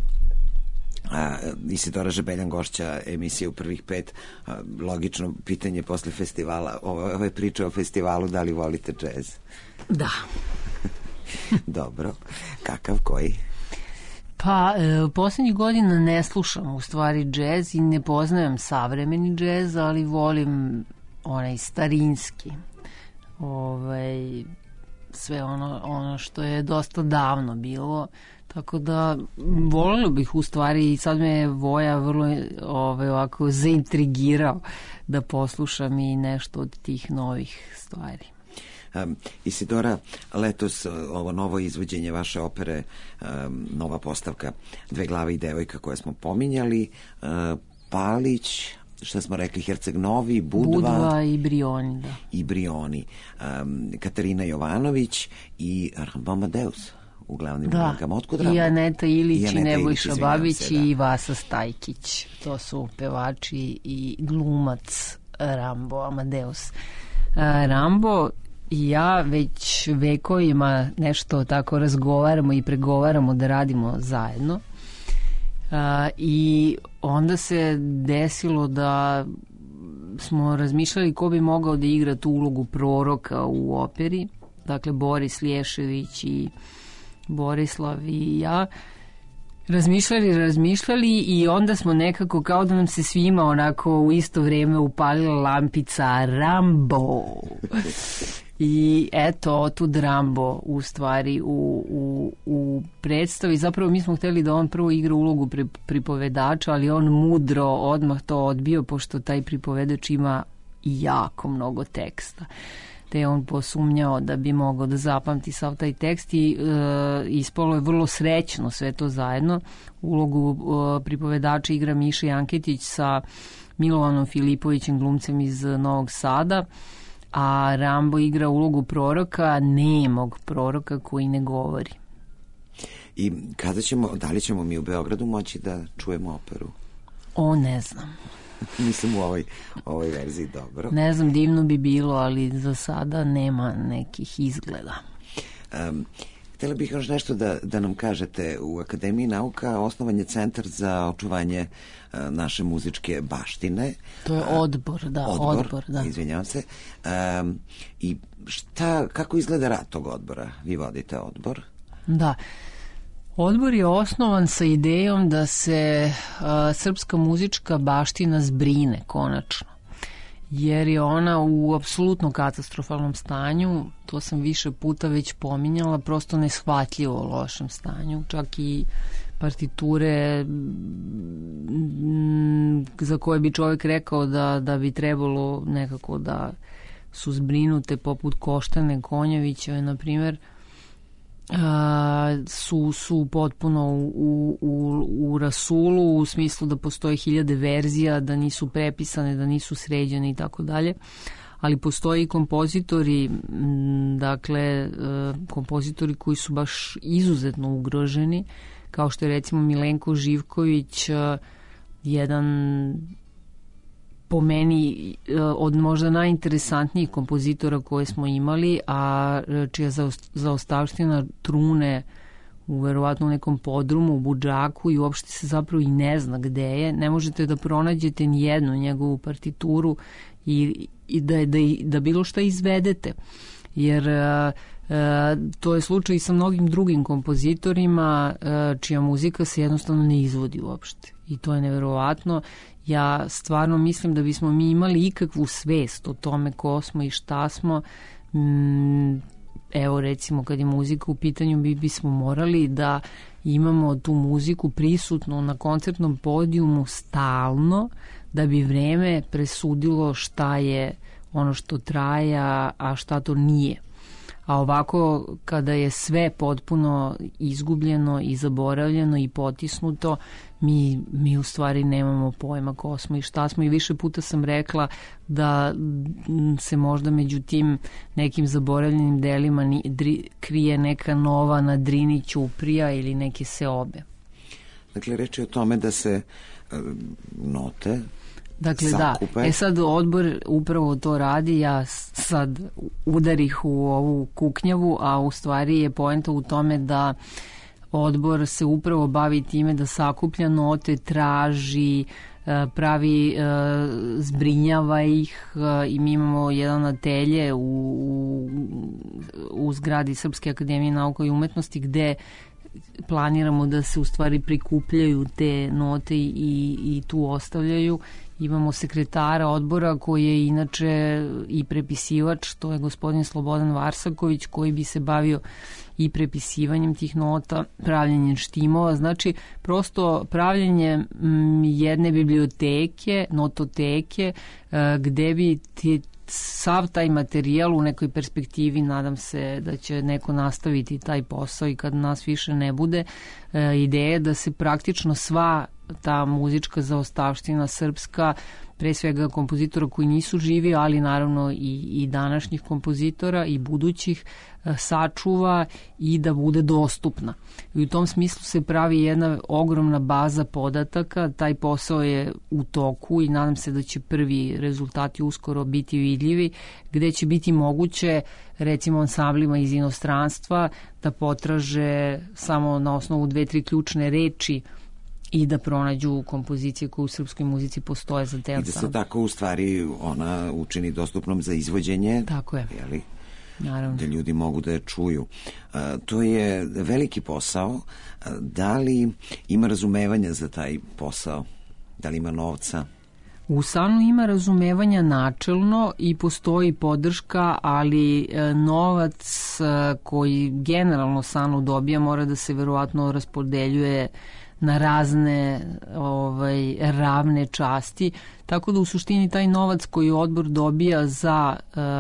Isidora Žebeljan, gošća emisije u prvih 5. Logično pitanje posle festivala, ove priče o festivalu, da li volite džez? Da. Dobro. Kakav, koji? Pa, poslednjih godina ne slušam u stvari džez i ne poznajem savremeni džez, ali volim onaj starinski. Sve ono što je dosta davno bilo, tako da voljela bih u stvari, i sad me Voja vrlo ovako zaintrigirao da poslušam i nešto od tih novih stvari. Isidora, letos ovo novo izvođenje vaše opere, nova postavka Dve glave i devojka koje smo pominjali, Palić, šta smo rekli, Herceg Novi, Budva i Brioni, da. I Brioni. Katarina Jovanović i Rambo Amadeus u glavnim ulogama. Otkud Rambo? I Aneta Ilić i Nebojša Babić i Vasa Stajkić. To su pevači i glumac Rambo Amadeus. Rambo i ja već vekovima nešto tako razgovaramo i pregovaramo da radimo zajedno. I onda se desilo da smo razmišljali ko bi mogao da igra tu ulogu proroka u operi. Dakle, Boris Lješević i Borislav i ja. Razmišljali i onda smo nekako kao da nam se svima onako u isto vreme upalila lampica Rambo. I eto, otud Rambo u stvari u predstavi. Zapravo mi smo hteli da on prvo igra ulogu pripovedača, ali on mudro odmah to odbio, pošto taj pripovedač ima jako mnogo teksta. Te je on posumnjao da bi mogao da zapamti sav taj tekst i ispalo je vrlo srećno sve to zajedno. Ulogu pripovedača igra Miša Janketić sa Milovanom Filipovićem, glumcem iz Novog Sada, a Rambo igra ulogu proroka, nemog proroka koji ne govori. I da li ćemo mi u Beogradu moći da čujemo operu? Ne znam. Mislim u ovoj verziji dobro. Ne znam, divno bi bilo, ali za sada nema nekih izgleda. Htjela bih još nešto da nam kažete. U Akademiji nauka osnovan je Centar za očuvanje naše muzičke baštine. To je odbor, da. Izvinjavam se. I kako izgleda rad tog odbora? Vi vodite odbor? Da. Odbor je osnovan sa idejom da se srpska muzička baština zbrine konačno, jer je ona u apsolutno katastrofalnom stanju, to sam više puta već pominjala, prosto neshvatljivo lošem stanju, čak i partiture za koje bi čovjek rekao da bi trebalo nekako da su zbrinute, poput Koštane Konjevićeve, na primjer, su potpuno u rasulu, u smislu da postoje 1000 verzija, da nisu prepisane, da nisu sređene i tako dalje. Ali postoje i kompozitori, dakle kompozitori koji su baš izuzetno ugroženi, kao što je recimo Milenko Živković, jedan po meni od možda najinteresantnijih kompozitora koje smo imali, a čija zaostavština trune u verovatno nekom podrumu u budžaku i uopšte se zapravo i ne zna gde je. Ne možete da pronađete ni jednu njegovu partituru i da bilo šta izvedete, jer to je slučaj sa mnogim drugim kompozitorima čija muzika se jednostavno ne izvodi uopšte i to je neverovatno. Ja stvarno mislim da bismo mi imali ikakvu svest o tome ko smo i šta smo. Evo recimo kad je muzika u pitanju, bismo morali da imamo tu muziku prisutnu na koncertnom podijumu stalno, da bi vreme presudilo šta je ono što traje, a šta to nije. A ovako kada je sve potpuno izgubljeno i zaboravljeno i potisnuto, mi u stvari nemamo pojma ko smo i šta smo, i više puta sam rekla da se možda među tim nekim zaboravljenim delima krije neka nova na Drini ćuprija ili neke seobe. Dakle, reč je o tome da se note dakle, sakupe. Da. Sad odbor upravo to radi, ja sad udarih u ovu kuknjavu, a u stvari je poenta u tome da odbor se upravo bavi time da sakuplja note, traži, pravi, zbrinjava ih i mi imamo jedan atelje u zgradi Srpske akademije nauka i umetnosti gde planiramo da se u stvari prikupljaju te note i tu ostavljaju. Imamo sekretara odbora koji je inače i prepisivač, to je gospodin Slobodan Varsaković, koji bi se bavio i prepisivanjem tih nota, pravljenjem štimova, znači prosto pravljenje jedne biblioteke, nototeke, gde bi sav taj materijal u nekoj perspektivi, nadam se da će neko nastaviti taj posao i kad nas više ne bude, ideja da se praktično sva ta muzička zaostavština srpska, pre svega kompozitora koji nisu živi, ali naravno i današnjih kompozitora i budućih, sačuva i da bude dostupna. I u tom smislu se pravi jedna ogromna baza podataka, taj posao je u toku i nadam se da će prvi rezultati uskoro biti vidljivi, gde će biti moguće recimo ansamblima iz inostranstva da potraže samo na osnovu 2-3 ključne reči i da pronađu kompozicije koje u srpskoj muzici postoje za te ansamble. I da se tako u stvari ona učini dostupnom za izvođenje. Tako je. Jeli? Naravno. Da ljudi mogu da je čuju. To je veliki posao. Da li ima razumevanja za taj posao? Da li ima novca? U SANU ima razumevanja načelno i postoji podrška, ali novac koji generalno SANU dobija mora da se verovatno raspodeljuje na razne ravne časti, tako da u suštini taj novac koji odbor dobija za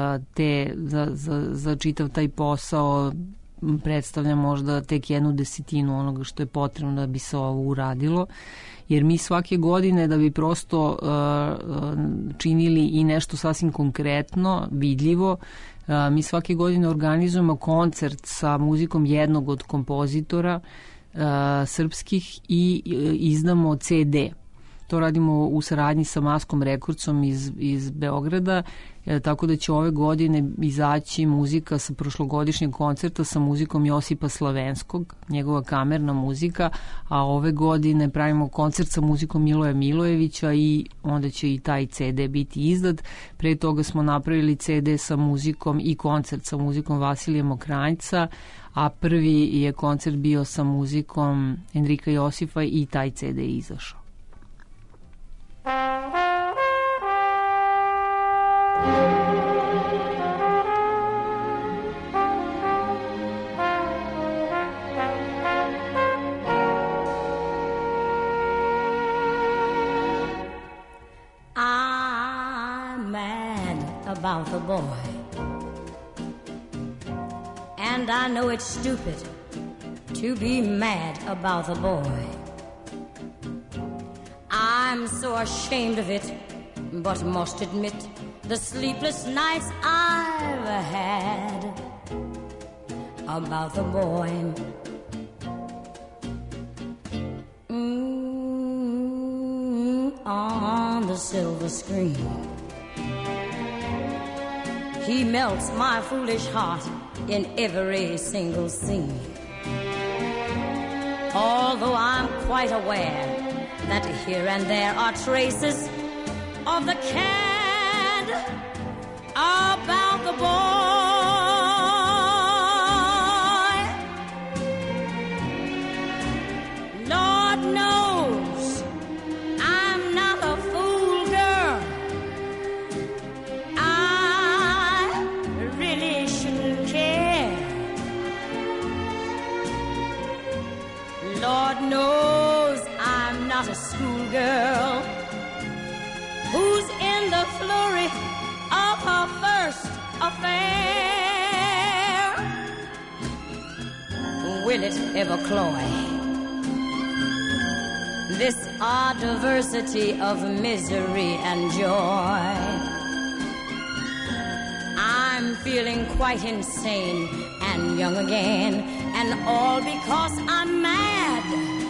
čitav taj posao predstavlja možda tek 1/10 onoga što je potrebno da bi se ovo uradilo, jer mi svake godine da bi prosto činili i nešto sasvim konkretno, vidljivo, mi svake godine organizujemo koncert sa muzikom jednog od kompozitora srpskih i izdamo CD. To radimo u saradnji sa Maskom Rekordsom iz Beograda, tako da će ove godine izaći muzika sa prošlogodišnjeg koncerta sa muzikom Josipa Slavenskog, njegova kamerna muzika, a ove godine pravimo koncert sa muzikom Miloja Milojevića i onda će i taj CD biti izdat. Pre toga smo napravili CD sa muzikom i koncert sa muzikom Vasilija Mokranjca, a prvi je koncert bio sa muzikom Enrika Josifa i taj CD je izašao. I'm mad about the boy, and I know it's stupid to be mad about the boy. I'm so ashamed of it, but must admit the sleepless nights I've had about the boy. On the silver screen, he melts my foolish heart in every single scene. Although I'm quite aware that here and there are traces of the cad about the boy. Lord knows I'm not a fool girl. I really shouldn't care. Lord knows I'm not a schoolgirl who's in the flurry of her first affair. Will it ever cloy this odd diversity of misery and joy? I'm feeling quite insane and young again, and all because I'm mad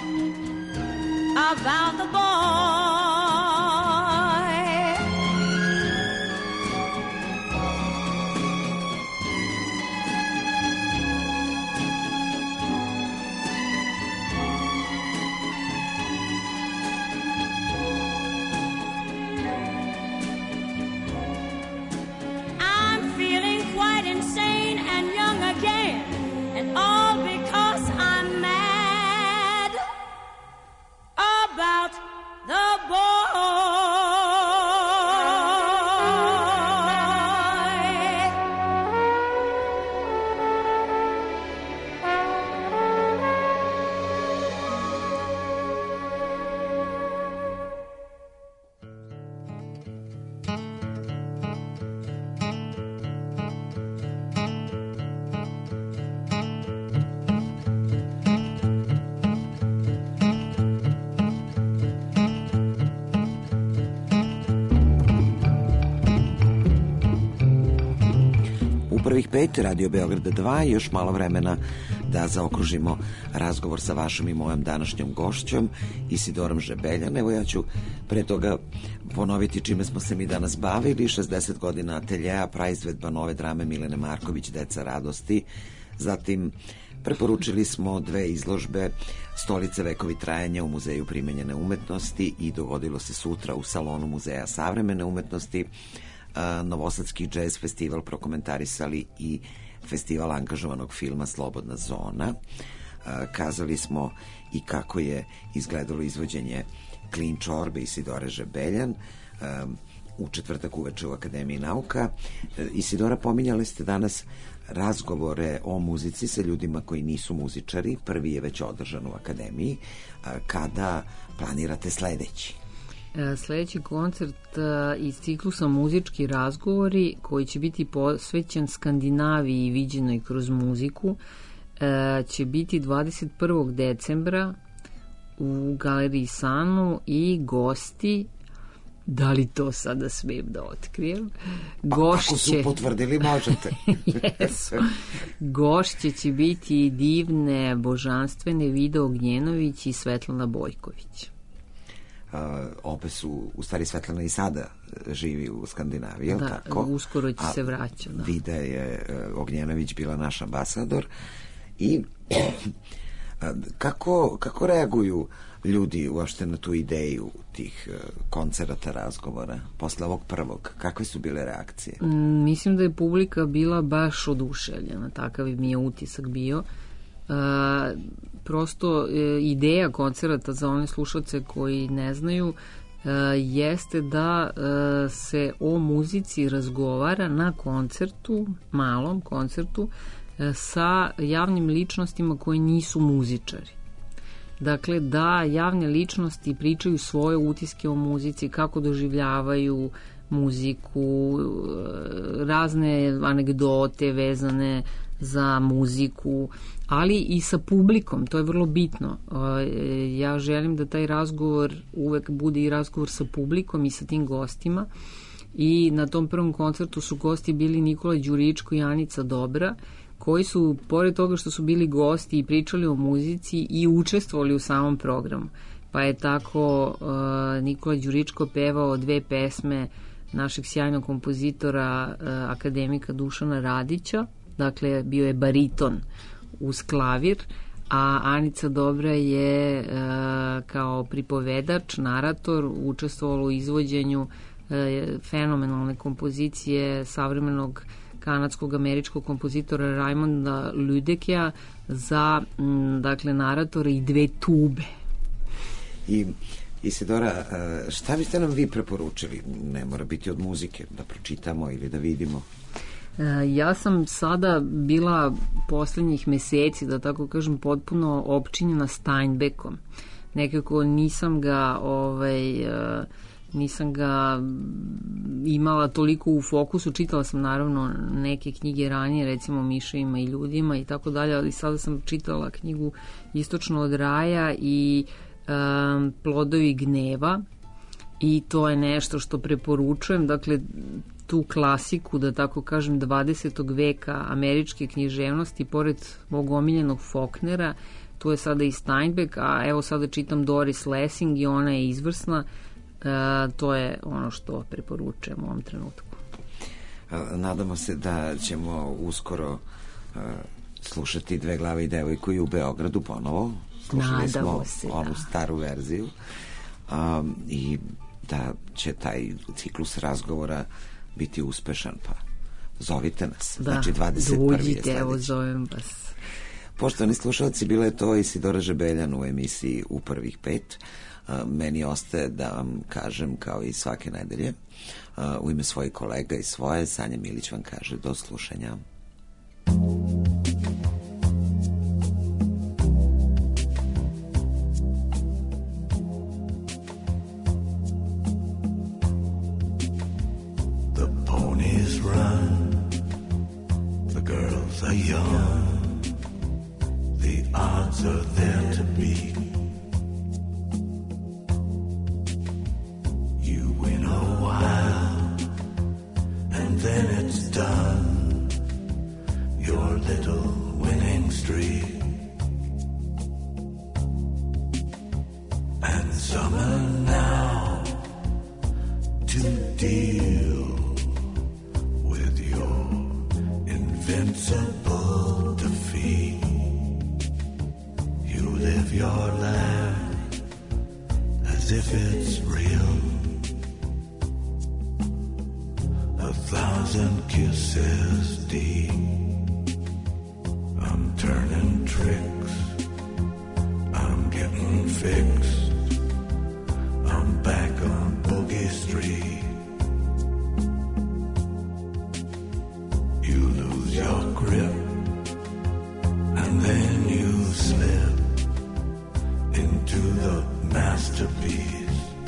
about the boy. I'm feeling quite insane and young again, and all because I'm mad prvih 5, Radio Beograda 2, još malo vremena da zaokružimo razgovor sa vašom i mojom današnjom gošćom, Isidorom Žebeljan. Evo ja ću pre toga ponoviti čime smo se mi danas bavili. 60 godina ateljeja, praizvedba nove drame Milene Marković, Deca radosti. Zatim preporučili smo 2 izložbe, Stolice vekovi trajanja u Muzeju primenjene umetnosti i dogodilo se sutra u salonu Muzeja savremene umetnosti, Novosadski džez festival prokomentarisali i festival angažovanog filma Slobodna zona. Kazali smo i kako je izgledalo izvođenje Klin čorbe Isidore Žebeljan u četvrtak uveče u Akademiji nauka. Isidora, pominjali ste danas razgovore o muzici sa ljudima koji nisu muzičari. Prvi je već održan u Akademiji. Kada planirate sledeći? Sledeći koncert iz ciklusa Muzički razgovori, koji će biti posvećen Skandinaviji viđenoj kroz muziku, će biti 21. decembra u Galeriji Sanu i gosti, da li to sada smijem da otkrijem? Ako su potvrdili, možete. Jesu. Gošće će biti divne, božanstvene Vida Ognjenović i Svetlana Bojković. Obe su, u stvari Svetlana i sada živi u Skandinaviji, je li tako? Uskoro će se vraća. Da. Vida je Ognjenović bila naš ambasador. I kako reaguju ljudi uopšte na tu ideju tih koncerata, razgovora posle ovog prvog? Kakve su bile reakcije? Mislim da je publika bila baš oduševljena, takav mi je utisak bio. Prosto ideja koncerata za one slušalce koji ne znaju jeste da se o muzici razgovara na koncertu, malom koncertu, sa javnim ličnostima koji nisu muzičari. Dakle, da javne ličnosti pričaju svoje utiske o muzici, kako doživljavaju muziku, razne anegdote vezane za muziku, ali i sa publikom, to je vrlo bitno. Ja želim da taj razgovor uvek bude i razgovor sa publikom i sa tim gostima, i na tom prvom koncertu su gosti bili Nikola Đuričko i Anica Dobra, koji su, pored toga što su bili gosti i pričali o muzici, i učestvovali u samom programu. Pa je tako Nikola Đuričko pevao 2 pesme našeg sjajnog kompozitora, akademika Dušana Radića, dakle bio je bariton uz klavir, a Anica Dobra je kao pripovedač, narator, učestvovala u izvođenju fenomenalne kompozicije savremenog kanadskog američkog kompozitora Raimonda Ludekija za, dakle, naratora i 2 tube. I Isidora, šta biste nam vi preporučili? Ne mora biti od muzike, da pročitamo ili da vidimo. Ja sam sada bila poslednjih meseci, da tako kažem, potpuno opčinjena Steinbeckom. Nekako nisam ga imala toliko u fokusu. Čitala sam naravno neke knjige ranije, recimo Miševima i ljudima i tako dalje, ali sada sam čitala knjigu Istočno od raja i Plodovi gneva, i to je nešto što preporučujem. Dakle, tu klasiku, da tako kažem, 20. veka američke književnosti, pored mog omiljenog Faulknera, tu je sada i Steinbeck, a evo sada čitam Doris Lessing i ona je izvrsna. To je ono što preporučujem u ovom trenutku. Nadamo se da ćemo uskoro slušati 2 glave i devojku i u Beogradu ponovo. Slušali smo onu staru verziju i da će taj ciklus razgovora biti uspešan, pa zovite nas. Da, znači 21. dođite, evo zovem vas. Poštovani slušalci, bila je to Isidora Žebeljan u emisiji U prvih 5. Meni ostaje da vam kažem, kao i svake nedelje, u ime svojih kolega i svoje, Sanja Milić vam kaže do slušanja. The ponies run, the girls are young, the odds are there to beat. You win a while, and then it's done. summer now to deal with your invincible defeat. You live your life as if it's real. 1,000 kisses deep. I'm turning tricks. I'm getting fixed. I'm back on Boogie Street. You lose your grip, and then you slip into the masterpiece.